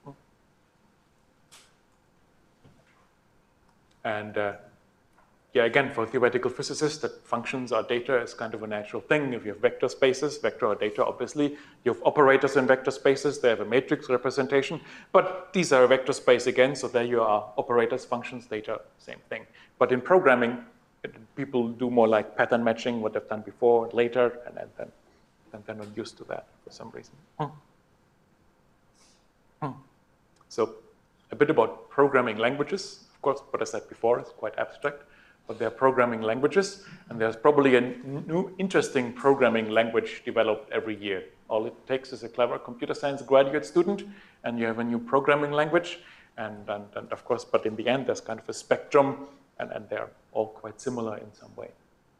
And uh, yeah, again, for theoretical physicists, that functions are data is kind of a natural thing. If you have vector spaces, vector are data, obviously. You have operators in vector spaces. They have a matrix representation. But these are a vector space again, so there you are. Operators, functions, data, same thing. But in programming, it, people do more like pattern matching, what they've done before, later, and, and then and they're not used to that for some reason. Hmm. Hmm. So a bit about programming languages. Of course, what I said before is quite abstract. But they're programming languages, and there's probably a new interesting programming language developed every year. All it takes is a clever computer science graduate student, and you have a new programming language. And, and, and of course, but in the end, there's kind of a spectrum, and, and they're all quite similar in some way.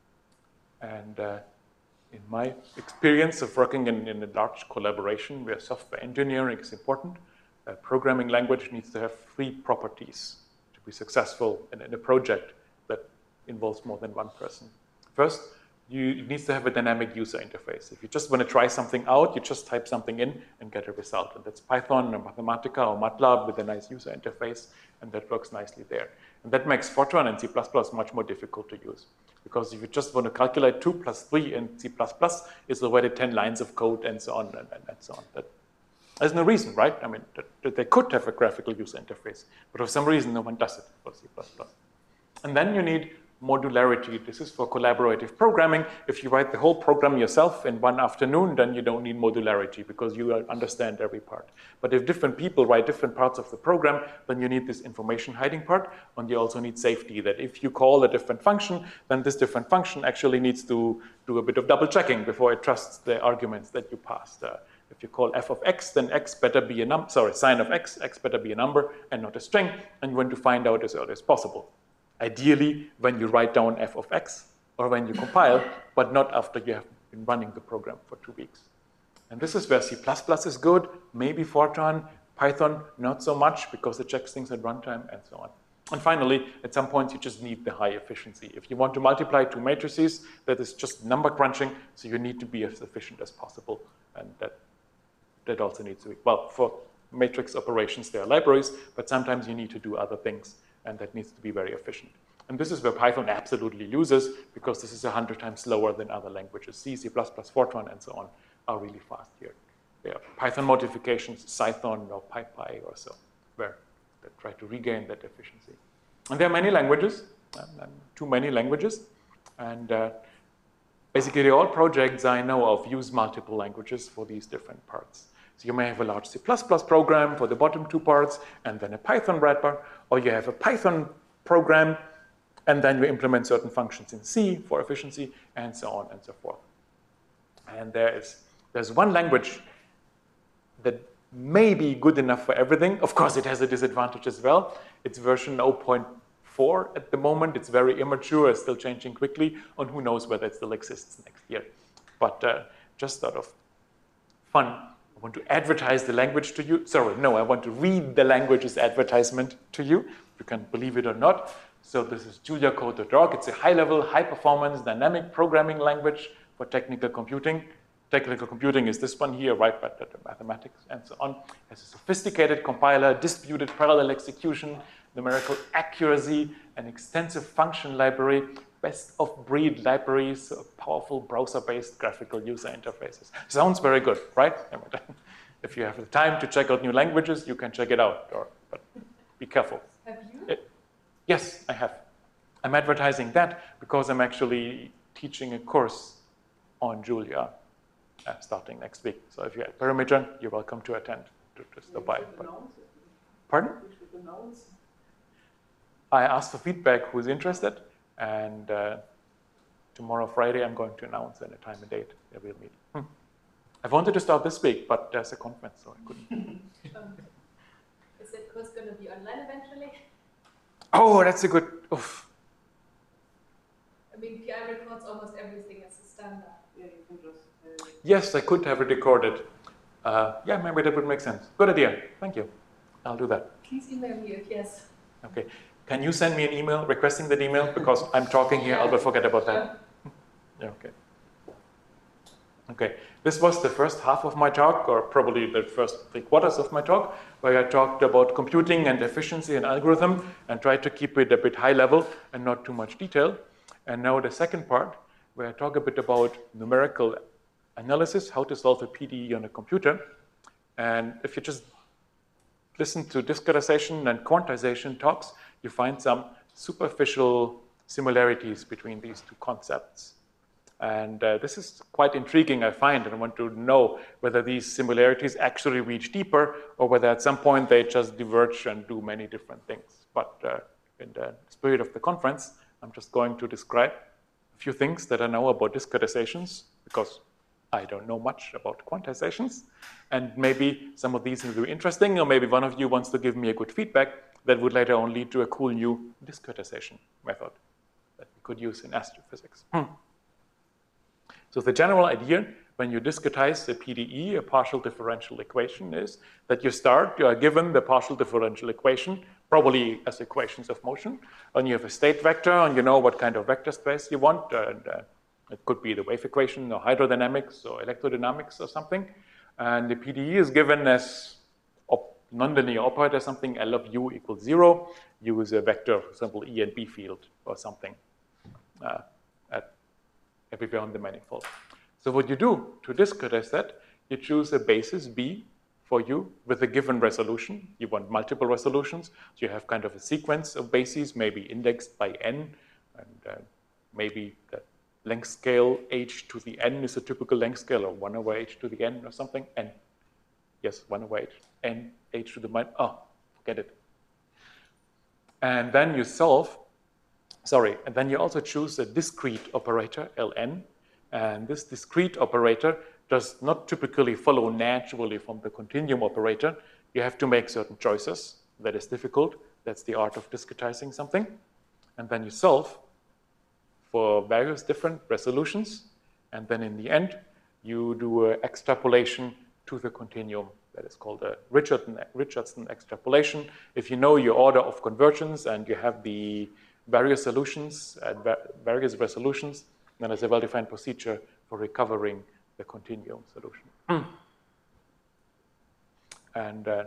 And uh, in my experience of working in, in a large collaboration where software engineering is important, a programming language needs to have three properties to be successful in, in a project that involves more than one person. First, you, it needs to have a dynamic user interface. If you just want to try something out, you just type something in and get a result. And that's Python or Mathematica or MATLAB with a nice user interface, and that works nicely there. And that makes Fortran and C plus plus much more difficult to use. Because if you just want to calculate two plus three in C plus plus, it's already ten lines of code and so on and, and, and so on. That, there's no reason, right? I mean, that, that they could have a graphical user interface, but for some reason, no one does it for C plus plus. And then you need modularity. This is for collaborative programming. If you write the whole program yourself in one afternoon, then you don't need modularity because you understand every part. But if different people write different parts of the program, then you need this information hiding part, and you also need safety, that if you call a different function, then this different function actually needs to do a bit of double checking before it trusts the arguments that you passed. Uh, if you call f of x, then x better be a number, sorry, sign of x, x better be a number and not a string, and you want to find out as early as possible. Ideally, when you write down f of x or when you compile, but not after you have been running the program for two weeks. And this is where C plus plus is good, maybe Fortran, Python, not so much because it checks things at runtime and so on. And finally, at some point, you just need the high efficiency. If you want to multiply two matrices, that is just number crunching, so you need to be as efficient as possible. And that, that also needs to be, well, for matrix operations, there are libraries, but sometimes you need to do other things. And that needs to be very efficient. And this is where Python absolutely loses, because this is a hundred times slower than other languages. C, C plus plus, Fortran, and so on are really fast here. There are Python modifications, Cython or PyPy or so, where they try to regain that efficiency. And there are many languages, um, too many languages. And uh, basically all projects I know of use multiple languages for these different parts. So you may have a large C plus plus program for the bottom two parts, and then a Python wrapper, or you have a Python program, and then you implement certain functions in C for efficiency, and so on and so forth. And there is, there's one language that may be good enough for everything. Of course, it has a disadvantage as well. It's version zero point four at the moment. It's very immature, it's still changing quickly, and who knows whether it still exists next year. But uh, just out of fun, I want to advertise the language to you. Sorry, no, I want to read the language's advertisement to you. You can believe it or not. So this is Julia Code dot org. It's a high-level, high-performance, dynamic programming language for technical computing. Technical computing is this one here, right? But the mathematics and so on. It has a sophisticated compiler, distributed parallel execution, numerical accuracy, an extensive function library, best-of-breed libraries, so powerful browser-based graphical user interfaces. Sounds very good, right? If you have the time to check out new languages, you can check it out. Or, but be careful. Have you? It, yes, I have. I'm advertising that because I'm actually teaching a course on Julia uh, starting next week. So if you're at Perimeter, you're welcome to attend, to, to stop by. But, pardon? I asked for feedback who's interested, and uh, tomorrow, Friday, I'm going to announce in a time and date that we'll meet. Hmm. I wanted to start this week, but there's a conference, so I couldn't. Um, is that course going to be online eventually? Oh, that's a good. Oof. I mean, P I records almost everything as a standard. Yeah, you can just. Uh, Yes, I could have it recorded. Uh, yeah, maybe that would make sense. Good idea. Thank you. I'll do that. Please email me if yes. Okay. Can you send me an email requesting that email? Because I'm talking here, I'll forget about that. Yeah, okay. Okay. This was the first half of my talk, or probably the first three quarters of my talk, where I talked about computing and efficiency and algorithm and tried to keep it a bit high level and not too much detail. And now the second part, where I talk a bit about numerical analysis, how to solve a P D E on a computer. And if you just listen to discretization and quantization talks, you find some superficial similarities between these two concepts. And uh, this is quite intriguing, I find, and I want to know whether these similarities actually reach deeper or whether at some point they just diverge and do many different things. But uh, in the spirit of the conference, I'm just going to describe a few things that I know about discretizations, because I don't know much about quantizations. And maybe some of these will be interesting, or maybe one of you wants to give me a good feedback that would later on lead to a cool new discretization method that we could use in astrophysics. Hmm. So the general idea when you discretize a P D E, a partial differential equation, is that you start, you are given the partial differential equation, probably as equations of motion, and you have a state vector, and you know what kind of vector space you want, and uh, it could be the wave equation or hydrodynamics or electrodynamics or something. And the P D E is given as op nonlinear operator, something L of u equals zero. U is a vector, for example, E and B field or something uh, at everywhere on the manifold. So what you do to discretize that, you choose a basis B for u with a given resolution. You want multiple resolutions. So you have kind of a sequence of bases, maybe indexed by n, and uh, maybe the length scale h to the n is a typical length scale, or one over h to the n or something. N. Yes, one over h. N, h to the minus. Oh, forget it. And then you solve, sorry, and then you also choose a discrete operator, Ln. And this discrete operator does not typically follow naturally from the continuum operator. You have to make certain choices. That is difficult. That's the art of discretizing something. And then you solve for various different resolutions. And then in the end, you do an extrapolation to the continuum. That is called a Richardson, Richardson extrapolation. If you know your order of convergence and you have the various solutions at various resolutions, then there's a well-defined procedure for recovering the continuum solution. Mm. And uh,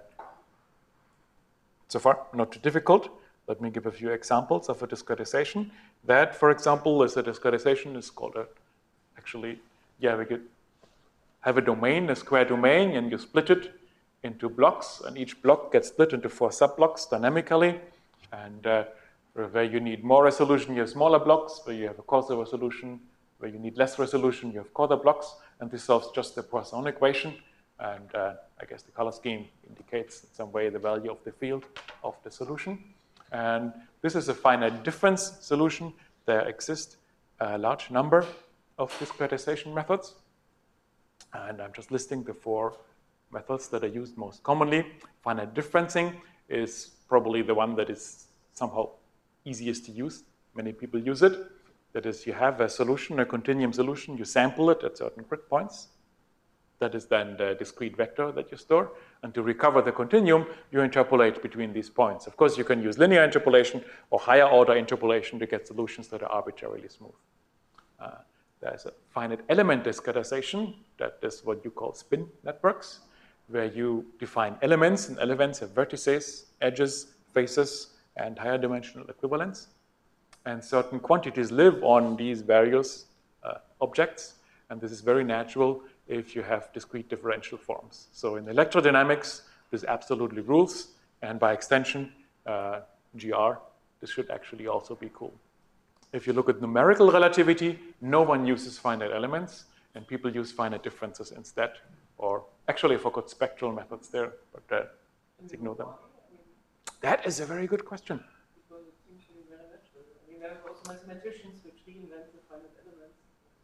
so far, not too difficult. Let me give a few examples of a discretization. That, for example, is a discretization. Is called a, actually, yeah, we could have a domain, a square domain, and you split it into blocks, and each block gets split into four subblocks dynamically. And uh, where you need more resolution, you have smaller blocks. Where you have a coarser resolution, where you need less resolution, you have coarser blocks. And this solves just the Poisson equation. And uh, I guess the color scheme indicates in some way the value of the field of the solution. And this is a finite difference solution. There exist a large number of discretization methods. And I'm just listing the four methods that are used most commonly. Finite differencing is probably the one that is somehow easiest to use. Many people use it. That is, you have a solution, a continuum solution, you sample it at certain grid points. That is then the discrete vector that you store. And to recover the continuum, you interpolate between these points. Of course, you can use linear interpolation or higher order interpolation to get solutions that are arbitrarily smooth. Uh, there's a finite element discretization, that is what you call spin networks, where you define elements, and elements have vertices, edges, faces, and higher dimensional equivalents. And certain quantities live on these various uh, objects, and this is very natural if you have discrete differential forms. So in electrodynamics, this absolutely rules, and by extension, uh, G R, this should actually also be cool. If you look at numerical relativity, no one uses finite elements, and people use finite differences instead. Or actually, I forgot spectral methods there, but uh, let's ignore them. That is a very good question. Because it seems to be very natural. I mean, there are also mathematicians which reinvent the finite elements.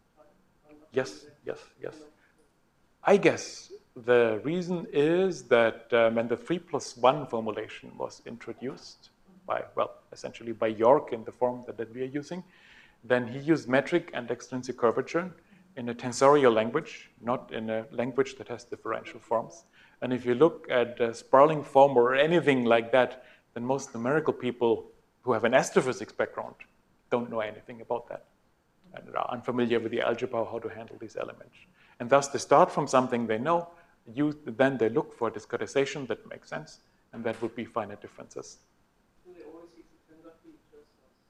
Yes, yes, yes. I guess the reason is that um, when the three plus one formulation was introduced by, well, essentially by York in the form that, that we are using, then he used metric and extrinsic curvature in a tensorial language, not in a language that has differential forms. And if you look at uh, Sparling form or anything like that, then most numerical people who have an astrophysics background don't know anything about that and are unfamiliar with the algebra, how to handle these elements. And thus they start from something they know, use, then they look for discretization that makes sense, and that would be finite differences. Do they always use the tensor features?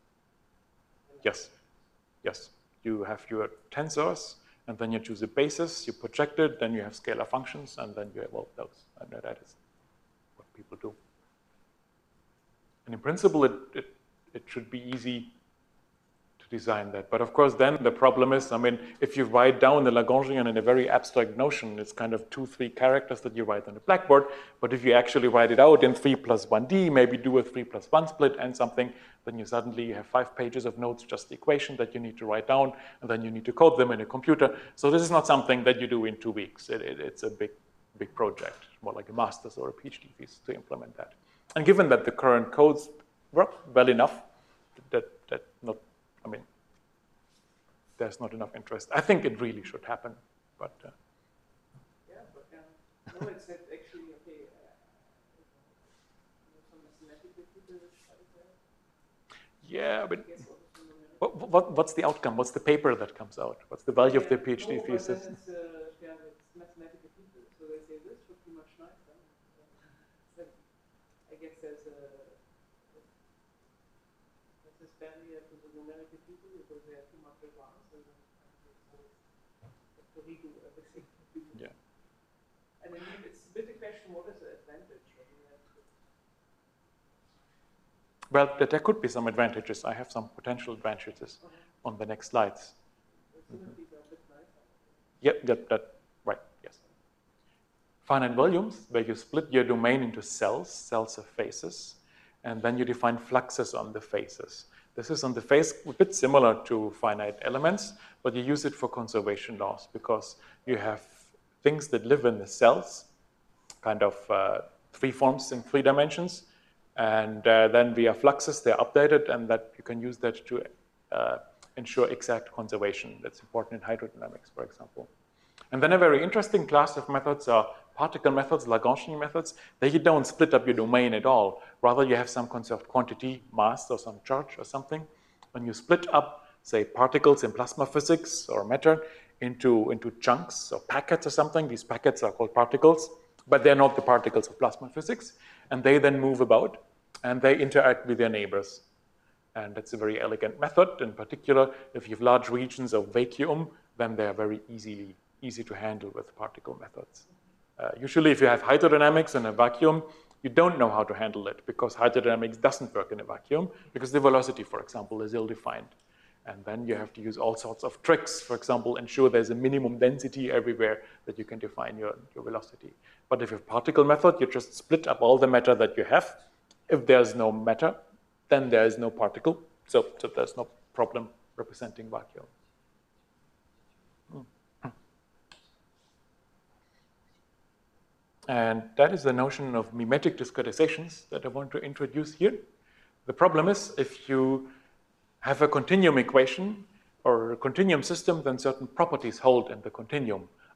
Yes, yes. You have your tensors, and then you choose a basis, you project it, then you have scalar functions, and then you evolve those. And that is what people do. And in principle, it, it, it should be easy to design that. But of course, then the problem is, I mean, if you write down the Lagrangian in a very abstract notion, it's kind of two, three characters that you write on the blackboard. But if you actually write it out in three plus one D, maybe do a three plus one split and something, then you suddenly have five pages of notes, just the equation that you need to write down, and then you need to code them in a computer. So this is not something that you do in two weeks. It, it, it's a big, big project, more like a master's or a PhD thesis to implement that. And given that the current codes work well enough, that, that not, I mean, there's not enough interest. I think it really should happen, but. Uh, yeah, but um, no, it's actually, okay, uh, some mathematical people study that. Yeah, but what, what, what's the outcome? What's the paper that comes out? What's the value yeah, of the PhD no, thesis? But it's, uh, yeah, it's mathematical people, so they say this would be much nicer. So I guess there's a there's this barrier to the numerical people because they are too much advanced and have to redo everything. Yeah. And then it's a bit a question: what is the advantage? Well, there could be some advantages. I have some potential advantages okay. on the next slides. Mm-hmm. Yep, that, that, right, yes. Finite volumes, where you split your domain into cells, cells of faces, and then you define fluxes on the faces. This is on the face a bit similar to finite elements, but you use it for conservation laws because you have things that live in the cells, kind of uh, three forms in three dimensions, and uh, then via fluxes, they're updated, and that you can use that to uh, ensure exact conservation. That's important in hydrodynamics, for example. And then a very interesting class of methods are particle methods, Lagrangian methods. There you don't split up your domain at all. Rather, you have some conserved quantity, mass, or some charge or something. When you split up, say, particles in plasma physics or matter into, into chunks or packets or something, these packets are called particles, but they're not the particles of plasma physics. And they then move about, and they interact with their neighbors. And that's a very elegant method. In particular, if you have large regions of vacuum, then they are very easily, easy to handle with particle methods. Uh, usually, if you have hydrodynamics in a vacuum, you don't know how to handle it because hydrodynamics doesn't work in a vacuum because the velocity, for example, is ill-defined. And then you have to use all sorts of tricks, for example, ensure there's a minimum density everywhere that you can define your, your velocity. But if you have particle method, you just split up all the matter that you have. If there's no matter, then there is no particle. So, so there's no problem representing vacuum. Hmm. And that is the notion of mimetic discretizations that I want to introduce here. The problem is if you have a continuum equation or a continuum system, then certain properties hold in the continuum.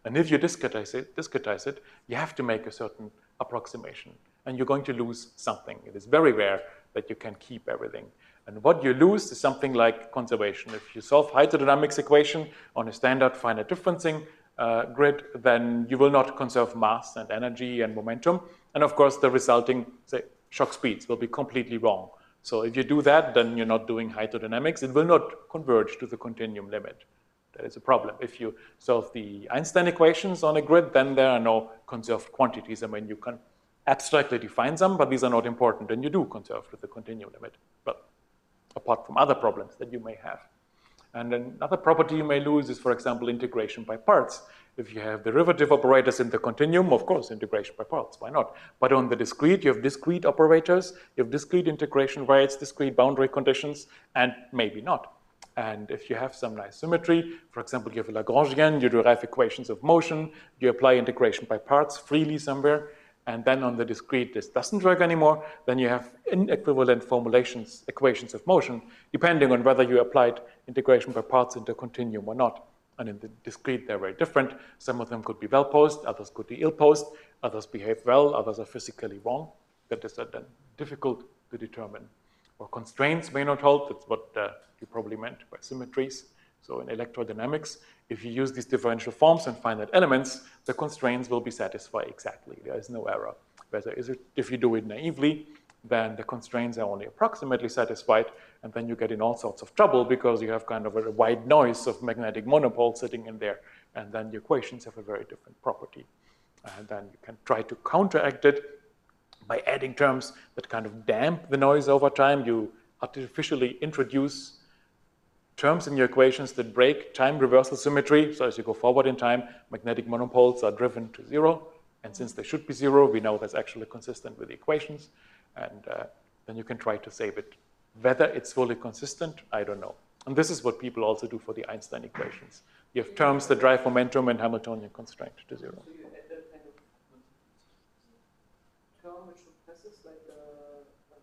And if you discretize it, discretize it, you have to make a certain approximation, and you're going to lose something. It is very rare that you can keep everything. And what you lose is something like conservation. If you solve hydrodynamics equation on a standard finite differencing uh, grid, then you will not conserve mass and energy and momentum. And of course, the resulting, say, shock speeds will be completely wrong. So if you do that, then you're not doing hydrodynamics. It will not converge to the continuum limit. That is a problem. If you solve the Einstein equations on a grid, then there are no conserved quantities. I mean, you can abstractly define them, but these are not important, and you do conserve with the continuum limit. But apart from other problems that you may have. And another property you may lose is, for example, integration by parts. If you have derivative operators in the continuum, of course, integration by parts, why not? But on the discrete, you have discrete operators, you have discrete integration rates, discrete boundary conditions, and maybe not. And if you have some nice symmetry, for example, you have a Lagrangian, you derive equations of motion, you apply integration by parts freely somewhere, and then on the discrete this doesn't work anymore, then you have inequivalent formulations, equations of motion, depending on whether you applied integration by parts in the continuum or not. And in the discrete, they're very different. Some of them could be well-posed, others could be ill-posed, others behave well, others are physically wrong. That is uh, then difficult to determine. Or constraints may not hold, that's what uh, you probably meant by symmetries. So in electrodynamics, if you use these differential forms and finite elements, the constraints will be satisfied exactly. There is no error. Whether is it, if you do it naively, then the constraints are only approximately satisfied, and then you get in all sorts of trouble because you have kind of a wide noise of magnetic monopole sitting in there, and then the equations have a very different property. And then you can try to counteract it by adding terms that kind of damp the noise over time. You artificially introduce terms in your equations that break time reversal symmetry. So as you go forward in time, magnetic monopoles are driven to zero. And since they should be zero, we know that's actually consistent with the equations. And uh, then you can try to save it. Whether it's fully consistent, I don't know. And this is what people also do for the Einstein equations. You have terms that drive momentum and Hamiltonian constraint to zero. So you add that kind of term which replaces like a,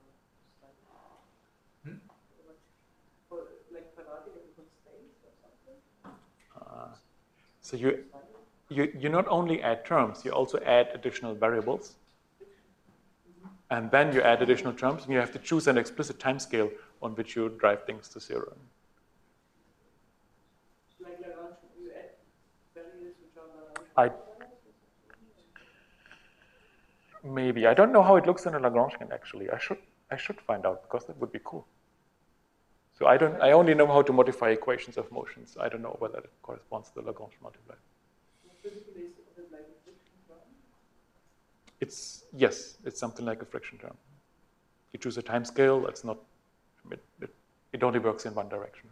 Hmm? for like quadratic constraints or something? Uh, so you, you, you not only add terms, you also add additional variables. And then you add additional terms, and you have to choose an explicit timescale on which you drive things to zero. Like Lagrange, you add values which are I Lagrange. maybe I don't know how it looks in a Lagrangian actually. I should I should find out because that would be cool. So I don't I only know how to modify equations of motions. I don't know whether it corresponds to the Lagrange multiplier. Physically, is it like a friction term? It's yes, it's something like a friction term. You choose a time scale. It's not. It, it, it only works in one direction.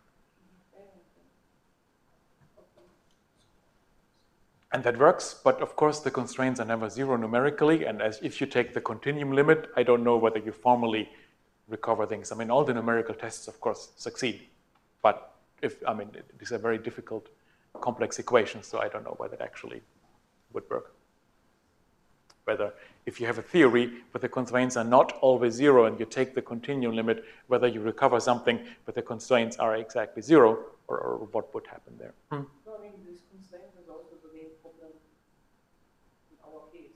And that works, but of course the constraints are never zero numerically, and as if you take the continuum limit, I don't know whether you formally recover things. I mean, all the numerical tests, of course, succeed, but if, I mean, these are very difficult, complex equations, so I don't know whether it actually would work. Whether, if you have a theory where the constraints are not always zero and you take the continuum limit, whether you recover something but the constraints are exactly zero, or, or what would happen there. Hmm. No, I mean, this constraint is also the main problem in our case.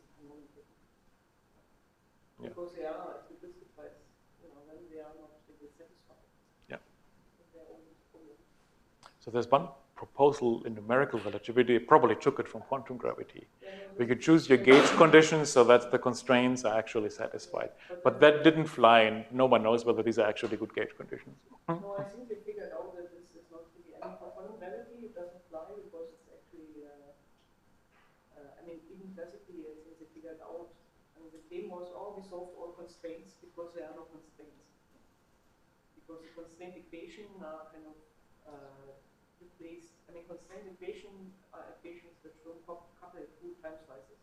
Yeah. Because they are, if you discretize, you know, then they are not really satisfied. Yeah. They're always full. So there's one proposal in numerical relativity, probably took it from quantum gravity. We could choose your gauge conditions so that the constraints are actually satisfied. But that didn't fly, and no one knows whether these are actually good gauge conditions. No, I think they figured out that this is not really, I mean, for quantum gravity, it doesn't fly because it's actually, uh, uh, I mean, even classically, I think they figured out, I mean, the claim was, oh, we solved all constraints because there are no constraints. Because the constraint equation are kind of uh, replaced, I mean, constraint equation are equations which don't couple two time slices.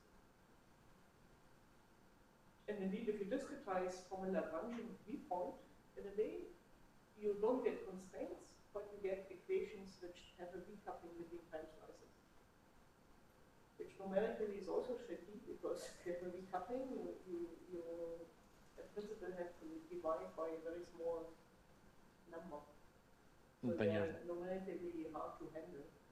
And indeed, if you discretize from a Lagrangian viewpoint in a way, you don't get constraints, but you get equations which have a decoupling between time slices. Which numerically is also tricky, because if you have a decoupling, you, you, you in principle have to divide by a very small number. So Then they are numerically hard to handle.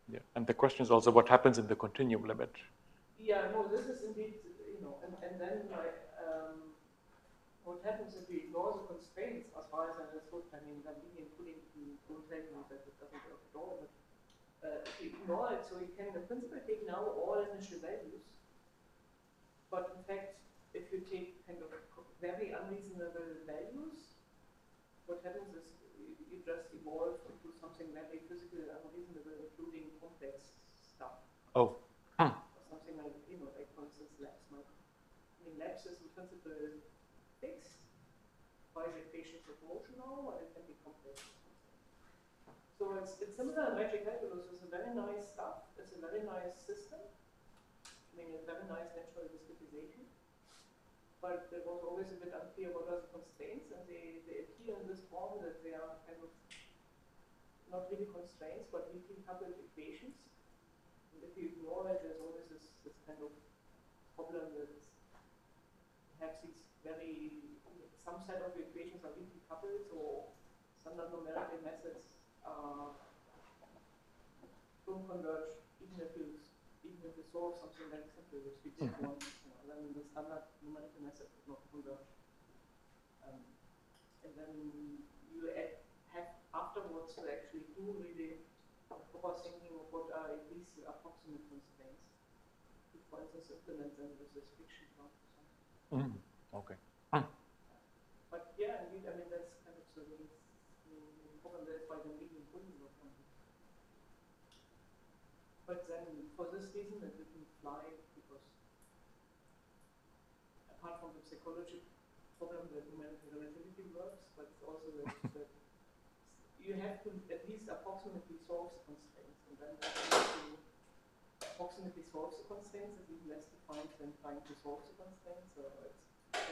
Yeah. And the question is also what happens in the continuum limit. Yeah, no, this is indeed, you know, and, and then like, um, what happens if we ignore the constraints, as far as I understood, I mean, that linear pudding, don't tell me that it doesn't work at all, but uh, if we ignore it, so we can in principle take now all initial values, but in fact, if you take kind of very unreasonable values, what happens is you, you just evolve into something very physical, unreasonable, including complex stuff. Oh. Hmm. Or something like, you know, like for instance, labs might, I mean, labs is in principle fixed by the equations of motion now, and it can be complex. So it's, it's similar in magic calculus. It's a very nice stuff. It's a very nice system. I mean, a very nice natural discretization. But it was always a bit unclear what are the constraints, and they, they appear in this form that they are kind of not really constraints, but weakly coupled equations. And if you ignore it, there's always this, this kind of problem that perhaps these very, some set of equations are weakly coupled, or standard numerical methods uh, don't converge, even if you even if you solve something very simple, which we did once, you know, then the standard numerical method would not converge. Um, and then you add, have afterwards to actually do really proper thinking of what are at least the approximate constraints to, for instance, implement them with this fiction part or something. Mm. Okay. But yeah, indeed, I mean, that's kind of the main, main problem. That's why the medium couldn't work on it. But then, for this reason, it didn't fly, because apart from the psychology problem that numerical relativity works, but it's also that, that you have to at least approximately solve the constraints, and then to approximately solve the constraints is even less defined than trying to solve the constraints. So it's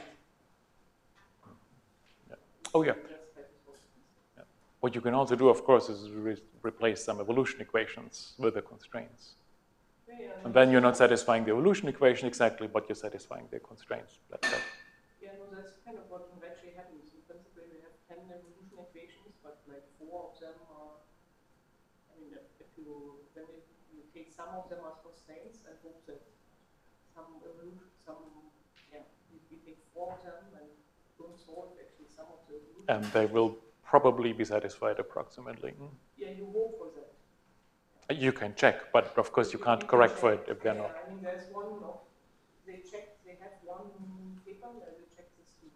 Oh, yeah. yeah. What you can also do, of course, is re replace some evolution equations with the constraints. Yeah, yeah, and then you're not satisfying the evolution equation exactly, but you're satisfying the constraints. That's that. Yeah, no, that's kind of what actually happens. In principle, we have ten evolution equations, but like four of them are, I mean, if, if you, then if you take some of them as constraints and hope that some evolution, some, yeah, we, we take four of them and don't solve actually some of the evolution. And they will probably be satisfied approximately. Yeah, you hope for that. You can check, but of course you can't you correct can for check. it if they're yeah, not. I mean, there's one of, they check, they have one paper where they check this too.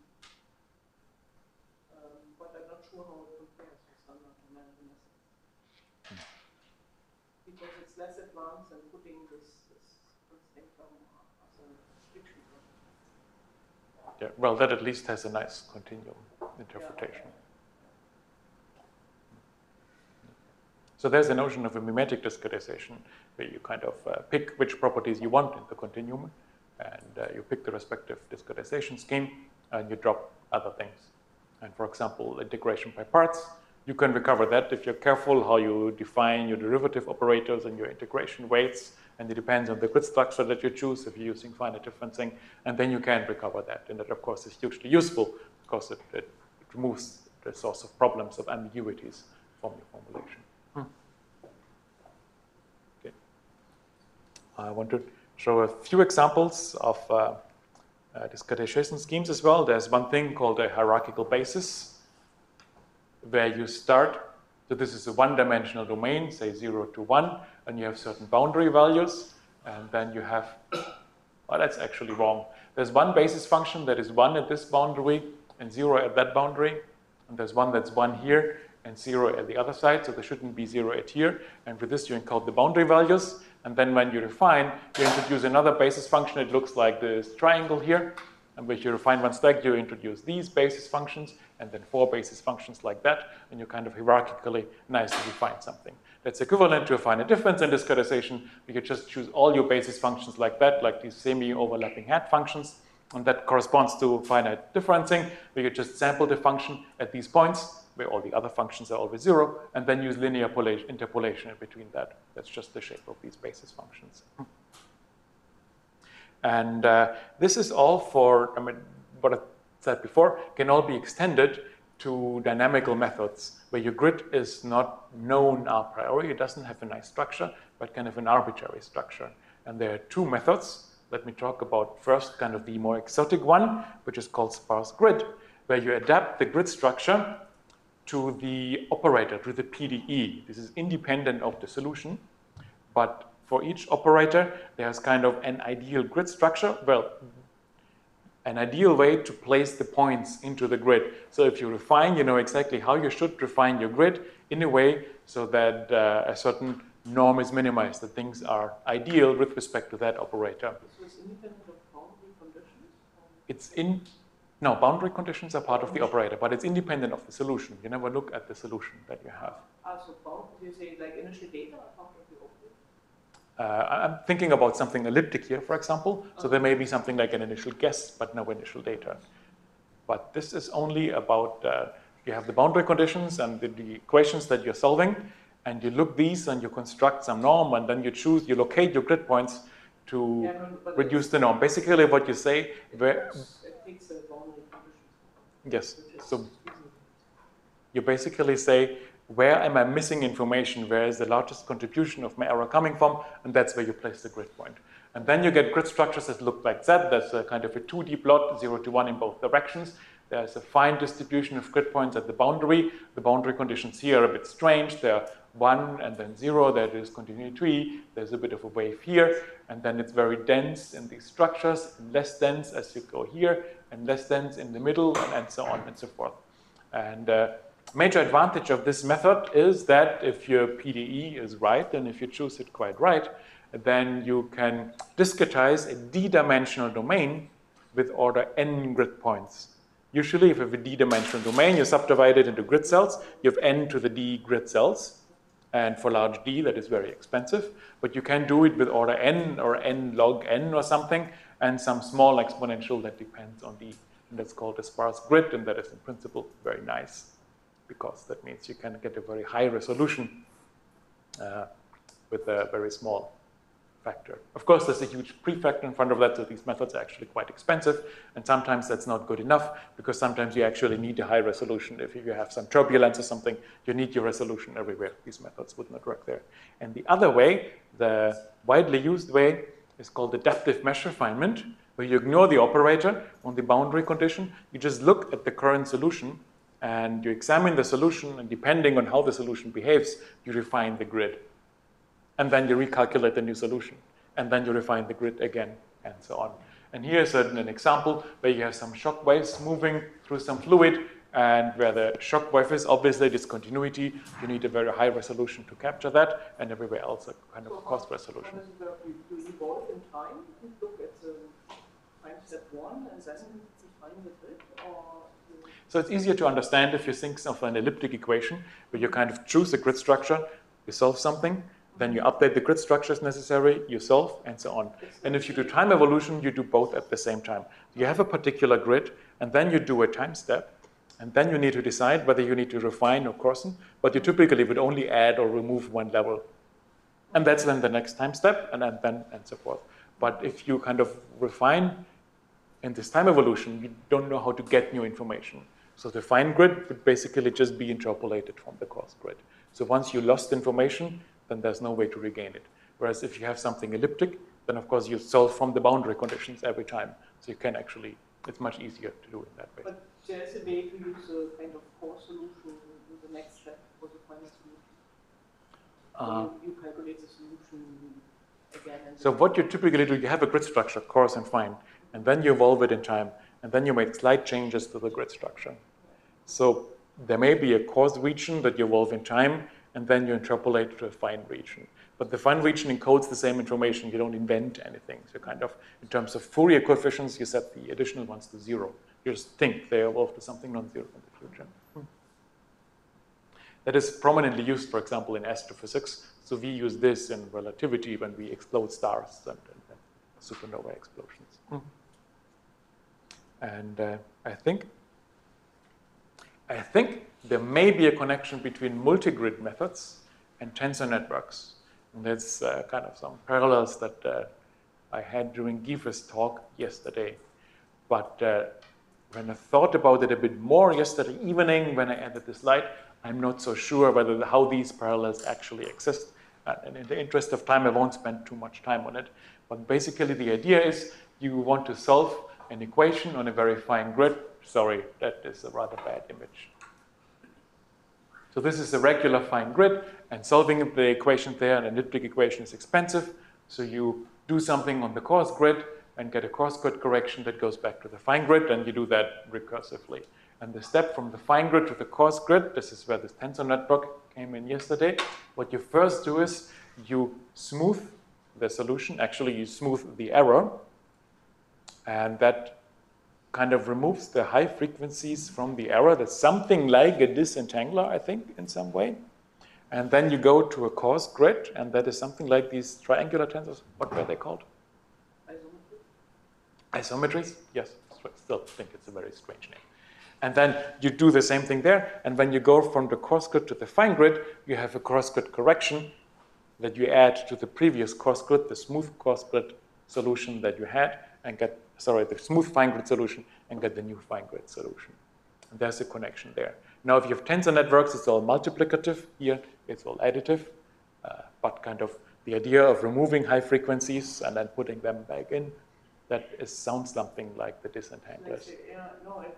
Um, but I'm not sure how it compares to standard numerical methods. Hmm. Because it's less advanced than putting this, this constraint term as a fiction term. Yeah, well, that at least has a nice continuum interpretation. Yeah. So there's a notion of a mimetic discretization, where you kind of uh, pick which properties you want in the continuum, and uh, you pick the respective discretization scheme, and you drop other things. And for example, integration by parts, you can recover that if you're careful how you define your derivative operators and your integration weights, and it depends on the grid structure that you choose if you're using finite differencing, and then you can recover that. And that, of course, is hugely useful because it, it, it removes the source of problems of ambiguities from your formulation. Hmm. Okay. I want to show a few examples of uh, uh, discretization schemes as well. There's one thing called a hierarchical basis, where you start. So this is a one-dimensional domain, say zero to one, and you have certain boundary values, and then you have, well, that's actually wrong. There's one basis function that is one at this boundary and zero at that boundary, and there's one that's one here and zero at the other side, so there shouldn't be zero at here, and with this you encode the boundary values, and then when you refine, you introduce another basis function. It looks like this triangle here, and when you refine one stack, you introduce these basis functions, and then four basis functions like that, and you kind of hierarchically nicely define something. That's equivalent to a finite difference in discretization. We could just choose all your basis functions like that, like these semi-overlapping hat functions, and that corresponds to finite differencing. We could just sample the function at these points, where all the other functions are always zero, and then use linear interpolation in between that. That's just the shape of these basis functions. And uh, this is all for, I mean, what I said before, can all be extended to dynamical methods where your grid is not known a priori. It doesn't have a nice structure, but kind of an arbitrary structure. And there are two methods. Let me talk about first kind of the more exotic one, which is called sparse grid, where you adapt the grid structure to the operator, to the P D E. This is independent of the solution, but for each operator, there's kind of an ideal grid structure. Well, an ideal way to place the points into the grid. So if you refine, you know exactly how you should refine your grid in a way so that uh, a certain norm is minimized, that things are ideal with respect to that operator. So it's independent of boundary conditions? It's in, no, boundary conditions are part of the operator, but it's independent of the solution. You never look at the solution that you have. Ah, so bound, you say like initial data are part of the operator? Uh, I'm thinking about something elliptic here, for example. So there may be something like an initial guess, but no initial data. But this is only about, uh, you have the boundary conditions and the, the equations that you're solving, and you look these and you construct some norm, and then you choose, you locate your grid points to Yeah, no, but reduce the norm. Basically what you say, it where, works, it takes the boundary conditions. yes, Which is so easy. you basically say, where am I missing information? Where is the largest contribution of my error coming from? And that's where you place the grid point. And then you get grid structures that look like that. That's a kind of a two D plot, zero to one in both directions. There's a fine distribution of grid points at the boundary. The boundary conditions here are a bit strange. They're one and then zero. There is continuity. There's a bit of a wave here. And then it's very dense in these structures, and less dense as you go here, and less dense in the middle, and, and so on and so forth. And uh, major advantage of this method is that if your P D E is right, and if you choose it quite right, then you can discretize a d-dimensional domain with order n grid points. Usually, if you have a d-dimensional domain, you subdivide it into grid cells. You have n to the d grid cells. And for large d, that is very expensive. But you can do it with order n or n log n or something, and some small exponential that depends on d. And that's called a sparse grid, and that is in principle very nice, because that means you can get a very high resolution uh, with a very small factor. Of course, there's a huge prefactor in front of that, so these methods are actually quite expensive, and sometimes that's not good enough, because sometimes you actually need a high resolution. If you have some turbulence or something, you need your resolution everywhere. These methods would not work there. And the other way, the widely used way, is called adaptive mesh refinement, where you ignore the operator on the boundary condition. You just look at the current solution, and you examine the solution, and depending on how the solution behaves, you refine the grid. And then you recalculate the new solution. And then you refine the grid again, and so on. And here's an, an example where you have some shock waves moving through some fluid, and where the shock wave is obviously discontinuity, you need a very high resolution to capture that, and everywhere else a kind of So cost how- resolution. How does it work? You, you evolve in time, you look at the time step one, and then define the grid, or? you- So it's easier to understand if you think of an elliptic equation, where you kind of choose a grid structure, you solve something, then you update the grid structures necessary, you solve, and so on. And if you do time evolution, you do both at the same time. You have a particular grid, and then you do a time step, and then you need to decide whether you need to refine or coarsen, but you typically would only add or remove one level. And that's then the next time step, and then, then and so forth. But if you kind of refine in this time evolution, you don't know how to get new information. So the fine grid would basically just be interpolated from the coarse grid. So once you lost information, then there's no way to regain it. Whereas if you have something elliptic, then of course you solve from the boundary conditions every time. So you can actually, it's much easier to do it that way. But there's a way to use a kind of core solution in the next step for the final solution. So Uh, you, you calculate the solution again. And So then- what you typically do, you have a grid structure, coarse and fine, and then you evolve it in time, and then you make slight changes to the grid structure. So there may be a coarse region that you evolve in time, and then you interpolate to a fine region. But the fine region encodes the same information. You don't invent anything. So kind of, in terms of Fourier coefficients, you set the additional ones to zero. You just think they evolve to something non-zero in the future. Hmm. That is prominently used, for example, in astrophysics. So we use this in relativity when we explode stars and, and, and supernova explosions. Hmm. And uh, I think I think there may be a connection between multigrid methods and tensor networks. And there's uh, kind of some parallels that uh, I had during Giefer's talk yesterday. But uh, When I thought about it a bit more yesterday evening when I added this light, I'm not so sure whether the, how these parallels actually exist. Uh, and in the interest of time, I won't spend too much time on it. But basically, the idea is you want to solve an equation on a very fine grid. Sorry, that is a rather bad image. So this is a regular fine grid, and solving the equation there, an elliptic equation, is expensive. So you do something on the coarse grid and get a coarse grid correction that goes back to the fine grid, and you do that recursively. And the step from the fine grid to the coarse grid, this is where this tensor network came in yesterday. What you first do is you smooth the solution. Actually, you smooth the error, and that kind of removes the high frequencies from the error. That's something like a disentangler, I think, in some way. And then you go to a coarse grid, and that is something like these triangular tensors. What were they called? Isometries? Yes, still think it's a very strange name. And then you do the same thing there, and when you go from the coarse grid to the fine grid, you have a coarse grid correction that you add to the previous coarse grid, the smooth coarse grid solution that you had, and get, sorry, the smooth fine grid solution, and get the new fine grid solution. And there's a connection there. Now, if you have tensor networks, it's all multiplicative. Here, it's all additive, uh, but kind of the idea of removing high frequencies and then putting them back in, that is, sounds something like the disentanglers. Like, yeah, no, it,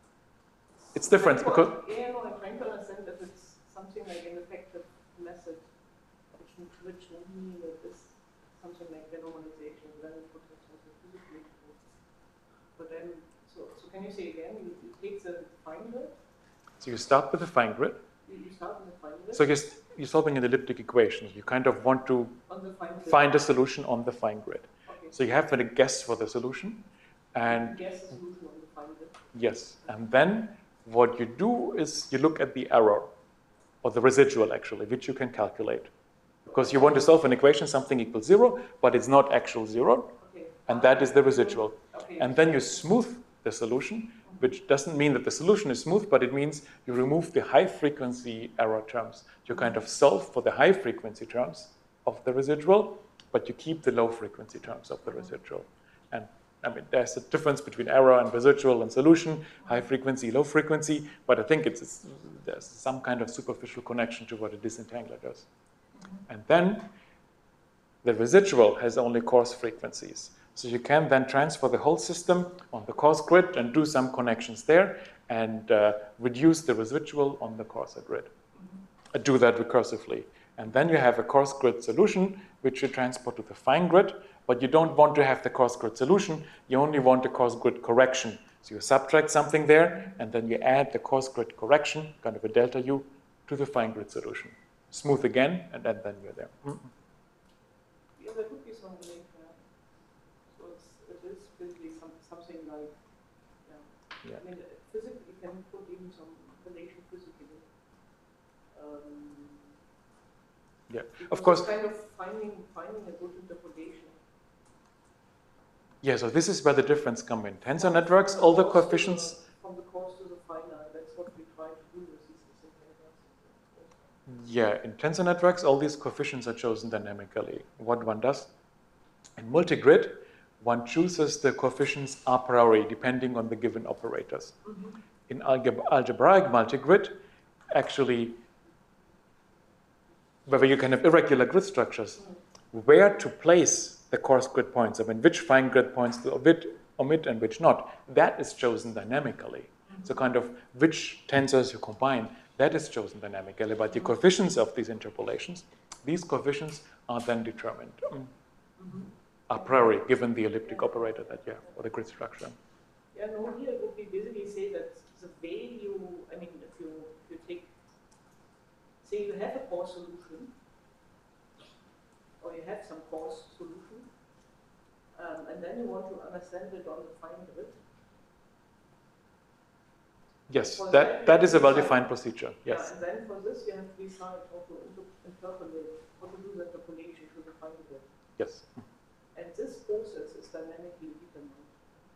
it's different like, because... Yeah, no, I'm trying to understand if it's something like an effective method, which, which would mean that this something like the normalization, then it would have something physically to do. But then, so, so can you say again, you, you take the fine grid? So you start with the fine grid. You, you start with the fine grid? So you're, you're solving an elliptic equation. You kind of want to on the fine grid. Find a solution on the fine grid. Okay. So you have to guess for the solution. And guess the solution on the fine grid. Yes. And then what you do is you look at the error, or the residual actually, which you can calculate. Because you want to solve an equation, something equals zero, but it's not actual zero. Okay. And that is the residual. Okay. And then you smooth the solution, which doesn't mean that the solution is smooth, but it means you remove the high frequency error terms. You kind of solve for the high frequency terms of the residual, but you keep the low frequency terms of the residual. And I mean, there's a difference between error and residual and solution, high frequency, low frequency, but I think it's, it's there's some kind of superficial connection to what a disentangler does. And then the residual has only coarse frequencies. So you can then transfer the whole system on the coarse grid and do some connections there and uh, reduce the residual on the coarser grid. Uh, do that recursively. And then you have a coarse grid solution, which you transport to the fine grid, but you don't want to have the coarse grid solution, you only want the coarse grid correction. So you subtract something there, and then you add the coarse grid correction, kind of a delta U, to the fine grid solution. Smooth again, and then, then you're there. Mm-hmm. Yeah, there could be some link there. So it's, it is basically some, something like, yeah. Yeah. I mean, physically, you can put even some relation physically. Um, Yeah, of course. It's kind of finding, finding a good interpolation. Yeah, so this is where the difference comes in. Tensor networks, all the coefficients. From the coarse to the finite, that's what we try to do with these disentangles. Yeah, in tensor networks, all these coefficients are chosen dynamically. What one does in multigrid, one chooses the coefficients a priori, depending on the given operators. Mm-hmm. In algeb algebraic multigrid, actually, where you can have irregular grid structures, mm-hmm. where to place the coarse grid points, I mean, which fine grid points to omit, omit and which not, that is chosen dynamically. Mm-hmm. So kind of which tensors you combine, that is chosen dynamically. But the coefficients of these interpolations, these coefficients are then determined mm-hmm. a priori, given the elliptic yeah. operator that you have, or the grid structure. Yeah, no, here it would be basically say that the value, I mean, if you, if you take, say you have a coarse solution, or you have some coarse solution, um, and then you want to understand it on the fine grid. Yes, that, that, that is a well-defined procedure, yes. Yeah, and then for this you have to decide how to inter interpolate, how to do the interpolation to the fine grid. Yes. And this process is dynamically determined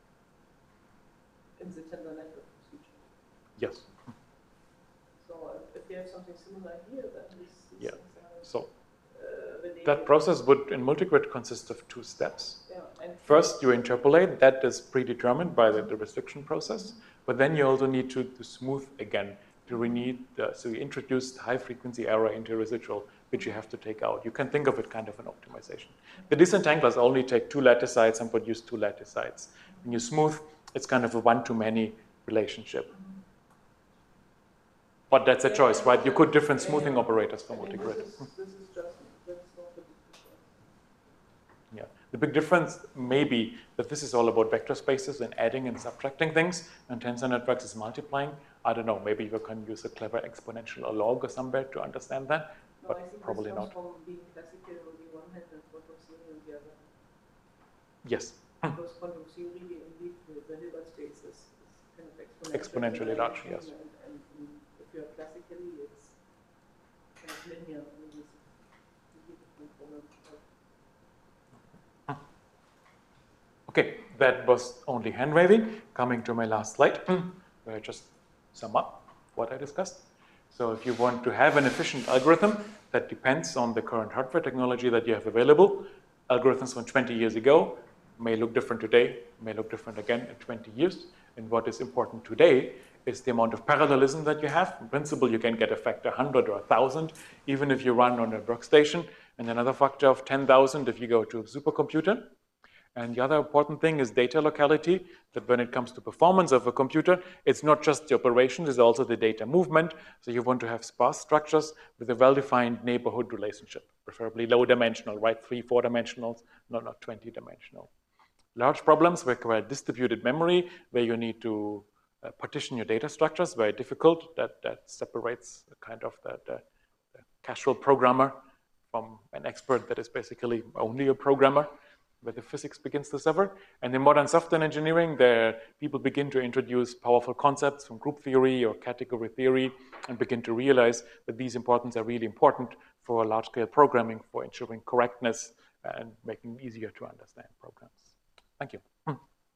in the tensor network procedure. Yes. So uh, if you have something similar here, then this these yeah. things are, so uh, that process would, in multigrid, consist of two steps. Yeah, First, you interpolate. That is predetermined by the, the restriction process. But then you also need to, to smooth again. To need, uh, so you introduce high-frequency error into residual, which you have to take out. You can think of it kind of an optimization. The disentanglers only take two lattice sites and produce two lattice sites. When you smooth, it's kind of a one-to-many relationship. But that's a choice, right? You could different smoothing operators for multigrid. This is, this is just, that's not the difference. Yeah. The big difference may be that this is all about vector spaces and adding and subtracting things, and tensor networks is multiplying. I don't know, maybe you can use a clever exponential or log or somewhere to understand that, No, but I think probably this comes not. from being classical on the one hand and quantum theory on the other. Yes. Because quantum theory, indeed, the, the Hilbert space is, is kind of exponential. Exponentially large, yes. And, and, and if you're classically, it's kind of linear. I mean, it's a different problem. Okay, that was only hand waving. Coming to my last slide, where I just sum up what I discussed. So if you want to have an efficient algorithm that depends on the current hardware technology that you have available, algorithms from twenty years ago may look different today, may look different again in twenty years. And what is important today is the amount of parallelism that you have. In principle, you can get a factor one hundred or one thousand, even if you run on a workstation, and another factor of ten thousand if you go to a supercomputer. And the other important thing is data locality, that when it comes to performance of a computer, it's not just the operation, it's also the data movement. So you want to have sparse structures with a well-defined neighborhood relationship, preferably low-dimensional, right? Three, four-dimensional, not, not twenty-dimensional. Large problems require distributed memory, where you need to uh, partition your data structures, very difficult. That, that separates kind of the, the, the casual programmer from an expert that is basically only a programmer, where the physics begins to suffer. And in modern software engineering, there people begin to introduce powerful concepts from group theory or category theory and begin to realize that these importance are really important for large-scale programming, for ensuring correctness and making it easier to understand programs. Thank you. Yeah,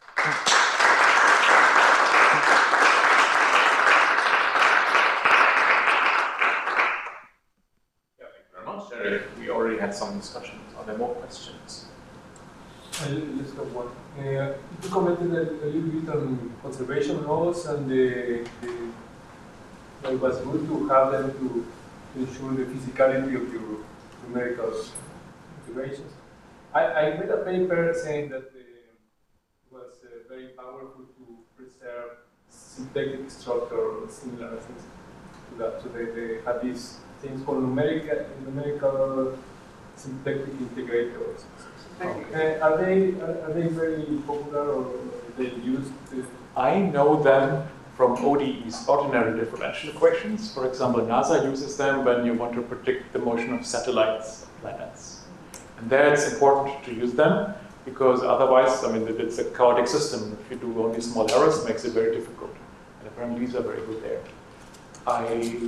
thank you very much, Eric. We already had some discussions. Are there more questions? I just have one. Uh, you commented a, a little bit on conservation laws and the, the well, it was good to have them to, to ensure the physicality of your numerical integrations. I, I read a paper saying that uh, it was uh, very powerful to preserve symplectic structure or similar things to that. So they, they had these things called numerical, numerical symplectic integrators. Uh, are they are, are they very popular, or are they used? To... I know them from O D Es, ordinary differential equations. For example, NASA uses them when you want to predict the motion of satellites, planets. And there it's important to use them, because otherwise, I mean, it's a chaotic system. If you do only small errors, it makes it very difficult. And apparently these are very good there. I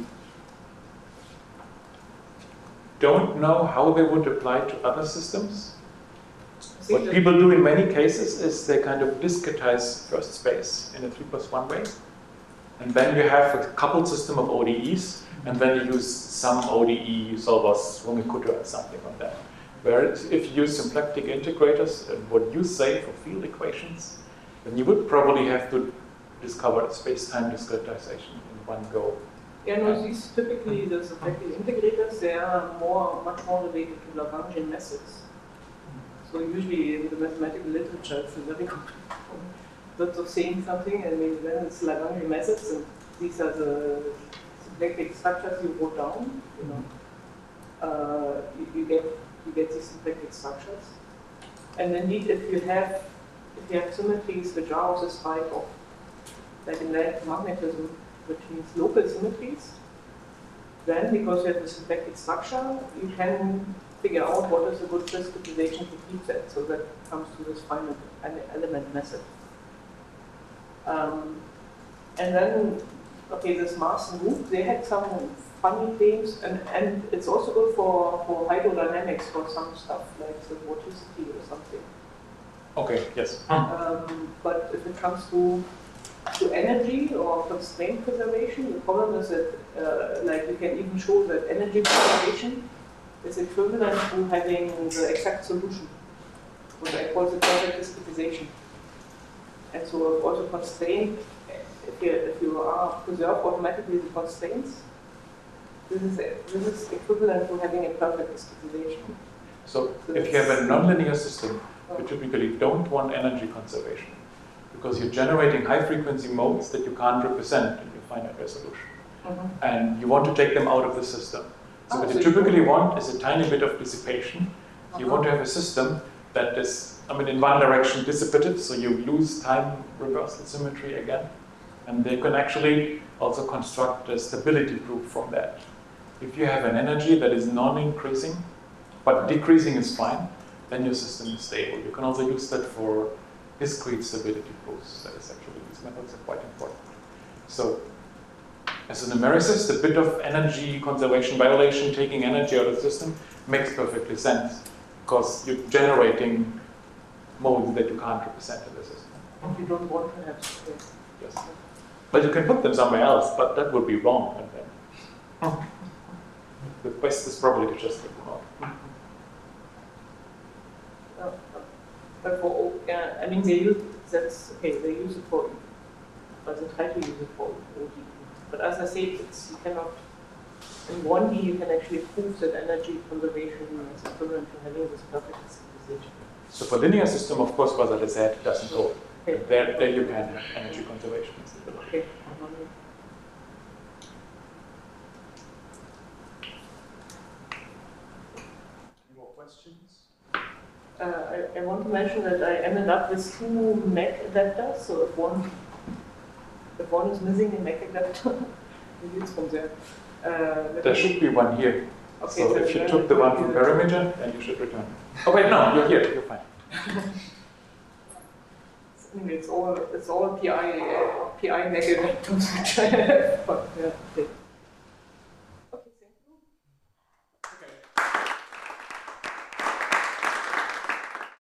don't know how they would apply to other systems. What people do in many cases is they kind of discretize first space in a three plus one way. And then you have a coupled system of O D Es, and then you use some O D E solvers, Rumikuta or something like that. Whereas if you use symplectic integrators and what you say for field equations, then you would probably have to discover space-time discretization in one go. Yeah, no, these typically, the symplectic integrators, they are more, much more related to Lagrangian methods. So usually in the mathematical literature, it's a very lots of saying something, and maybe then it's Lagrangian methods, and these are the symplectic structures you wrote down. You know, uh, you, you get you get these symplectic structures, and indeed, if you have if you have symmetries which are of this type of, like in electromagnetism, which means local symmetries, then because you have a symplectic structure, you can figure out what is a good discretization to keep that. So that comes to this finite element method. Um, and then, okay, this Mars and Group, they had some funny claims, and, and it's also good for, for hydrodynamics for some stuff, like the vorticity or something. Okay, yes. Um, but if it comes to to energy or constraint preservation, the problem is that, uh, like, we can even show that energy preservation is equivalent to having the exact solution. what I call the perfect discretization. And so I've also constrained, if you, if you are preserve automatically the constraints, this is, this is equivalent to having a perfect discretization. So, so if you have a nonlinear system, you typically don't want energy conservation because you're generating high frequency modes that you can't represent in your finite resolution. Mm-hmm. And you want to take them out of the system. So oh, what so you typically you want is a tiny bit of dissipation. Uh-huh. You want to have a system that is, I mean, in one direction dissipative, so you lose time reversal symmetry again. And they can actually also construct a stability proof from that. If you have an energy that is non-increasing, but decreasing is fine, then your system is stable. You can also use that for discrete stability proofs. That is actually, these methods are quite important. So, as an numericist, a bit of energy conservation violation, taking energy out of the system, makes perfectly sense because you're generating modes that you can't represent in the system. And you don't want to have space. Yes. But you can put them somewhere else, but that would be wrong. And then the best is probably to just take them out. Uh, but for, uh, I mean, they use, that's, okay, they use it for, but they try to use it for O D. But as I said, it's, you cannot, in one D you can actually prove that energy conservation is equivalent to having this perfect discretization. So for linear system, of course, what I said doesn't hold. Okay. There, there you can have energy conservation. Okay. Any more questions? Uh, I, I want to mention that I ended up with two M A C adapters, so if one If one is missing a M A C adapter, maybe it's from there. Uh, there should be one here. Okay, so, so if you took the one from Perimeter, then you should return it. Oh wait, no, you're here, you're fine. I mean, it's all it's all P I uh, P I M A C adapters which I have. But, yeah, okay.